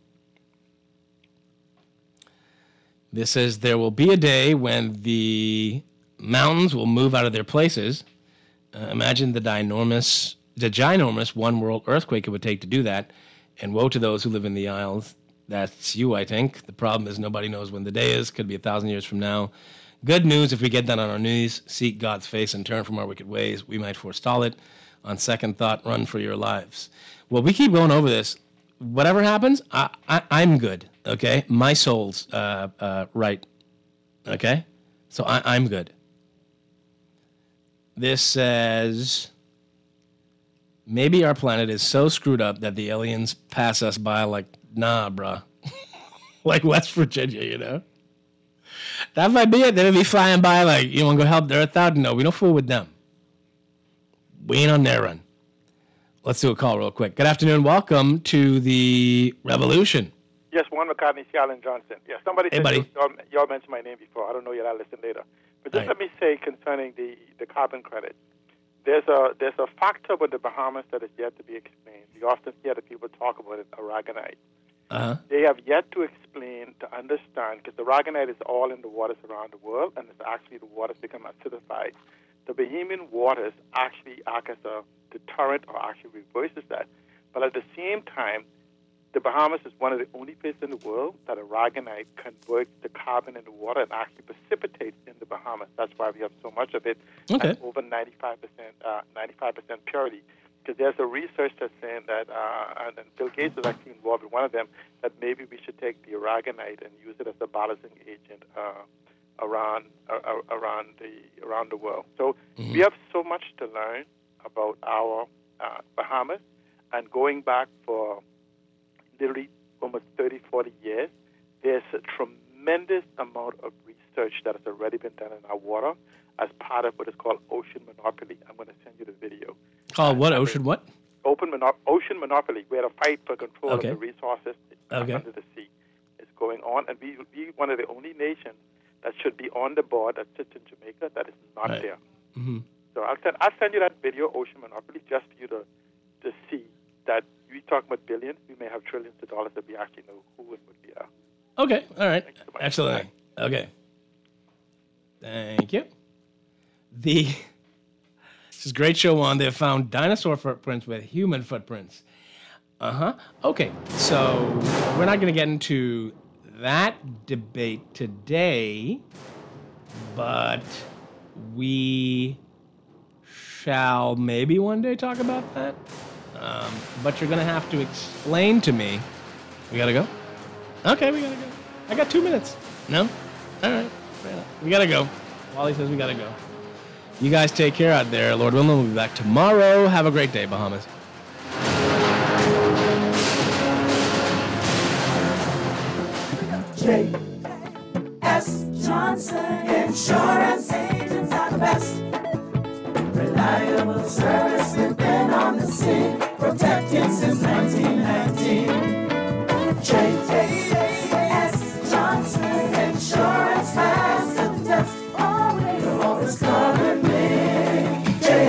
This says there will be a day when the mountains will move out of their places. Imagine the ginormous one world earthquake it would take to do that. And woe to those who live in the Isles. That's you, I think. The problem is nobody knows when the day is. Could be 1,000 years from now. Good news, if we get down on our knees, seek God's face, and turn from our wicked ways, we might forestall it. On second thought, run for your lives. Well, we keep going over this. Whatever happens, I'm good, okay? My soul's right, okay? So I'm good. This says, maybe our planet is so screwed up that the aliens pass us by like, nah, bruh. Like West Virginia, you know? That might be it. They'll be flying by like, you want to go help the Earth out? No, we don't fool with them. We ain't on their run. Let's do a call real quick. Good afternoon. Welcome to the Revolution. Yes, Juan McCartney, Alan Johnson. Yeah, somebody said y'all mentioned my name before. I don't know yet. I'll listen later. But just let me say concerning the carbon credit. There's a factor with the Bahamas that is yet to be explained. You often hear the people talk about it, aragonite. Uh-huh. They have yet to explain, to understand, because the aragonite is all in the waters around the world, and it's actually the waters become acidified. The Bahamian waters actually act as a deterrent or actually reverses that. But at the same time, the Bahamas is one of the only places in the world that aragonite converts the carbon in the water and actually precipitates in the Bahamas. That's why we have so much of it, at over 95% purity. Because there's a research that's saying that, and Bill Gates is actually involved in one of them, that maybe we should take the aragonite and use it as a balancing agent around the world. So we have so much to learn about our Bahamas, and going back for literally almost 30, 40 years, there's a tremendous amount of research that has already been done in our water as part of what is called ocean monopoly. I'm going to send you the video. Called what? Ocean what? Ocean monopoly, where the fight for control of the resources under the sea is going on. And we one of the only nations that should be on the board that sits in Jamaica that is not there. Mm-hmm. So I'll send you that video, Ocean Monopoly, just for you to see that we talk about billions, we may have trillions of dollars that we actually know who and what we are. Okay, all right. Excellent. Okay. Thank you. This is a great show on. They found dinosaur footprints with human footprints. Okay, so we're not going to get into that debate today, but we shall maybe one day talk about that. But you're going to have to explain to me. We got to go? Okay, we got to go. I got 2 minutes. No? All right. We got to go. Wally says we got to go. You guys take care out there. Lord willing, we'll be back tomorrow. Have a great day, Bahamas. J.S. Johnson Insurance agents are the best. Reliable service, we've been on the scene, protecting since 1919. J.S. Johnson Insurance has the test. You'll always cover me.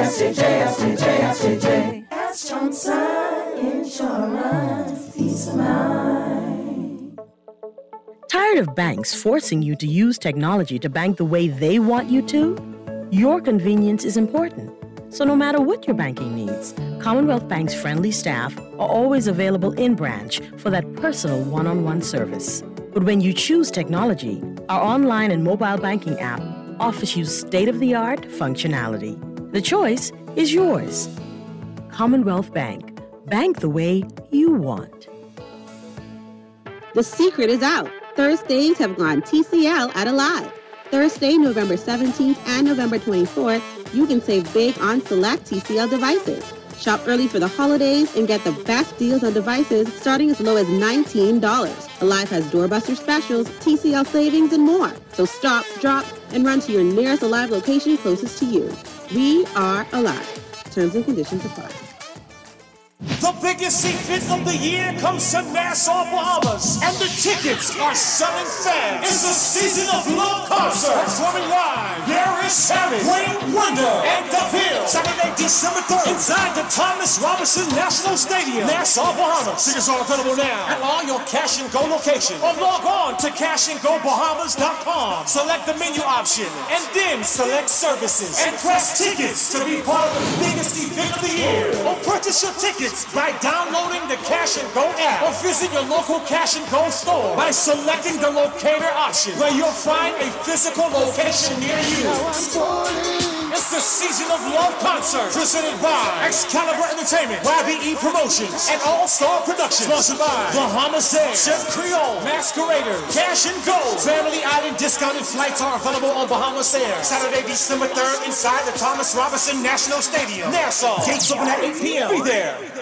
J.S. Johnson Insurance, peace of mind. Tired of banks forcing you to use technology to bank the way they want you to? Your convenience is important. So no matter what your banking needs, Commonwealth Bank's friendly staff are always available in branch for that personal one-on-one service. But when you choose technology, our online and mobile banking app offers you state-of-the-art functionality. The choice is yours. Commonwealth Bank. Bank the way you want. The secret is out. Thursdays have gone TCL at Alive. Thursday, November 17th and November 24th, you can save big on select TCL devices. Shop early for the holidays and get the best deals on devices starting as low as $19. Alive has doorbuster specials, TCL savings, and more. So stop, drop, and run to your nearest Alive location closest to you. We are Alive. Terms and conditions apply. The biggest event of the year comes to Nassau, Bahamas, and the tickets are selling fast. It's a Season of Love concert. Performing live, Gary Savage, Wayne Wonder, and The Hill. Saturday, December 3rd, inside the Thomas Robinson National Stadium, Nassau, Bahamas. Tickets are available now at all your Cash and Go locations. Or log on to cashandgobahamas.com. Select the menu option, and then select services, and press tickets to be part of the biggest event of the year. Or purchase your tickets by downloading the Cash and Go app, or visit your local Cash and Go store by selecting the locator option, where you'll find a physical location near you. It's the Season of Love concert, presented by Excalibur Entertainment, YBE Promotions, and All Star Productions. Sponsored by Bahamas Air, Chef Creole, Masqueraders, Cash and Go. Family Island discounted flights are available on Bahamas Air. Saturday, December 3rd, inside the Thomas Robinson National Stadium, Nassau. Gates open at 8 p.m. Be there.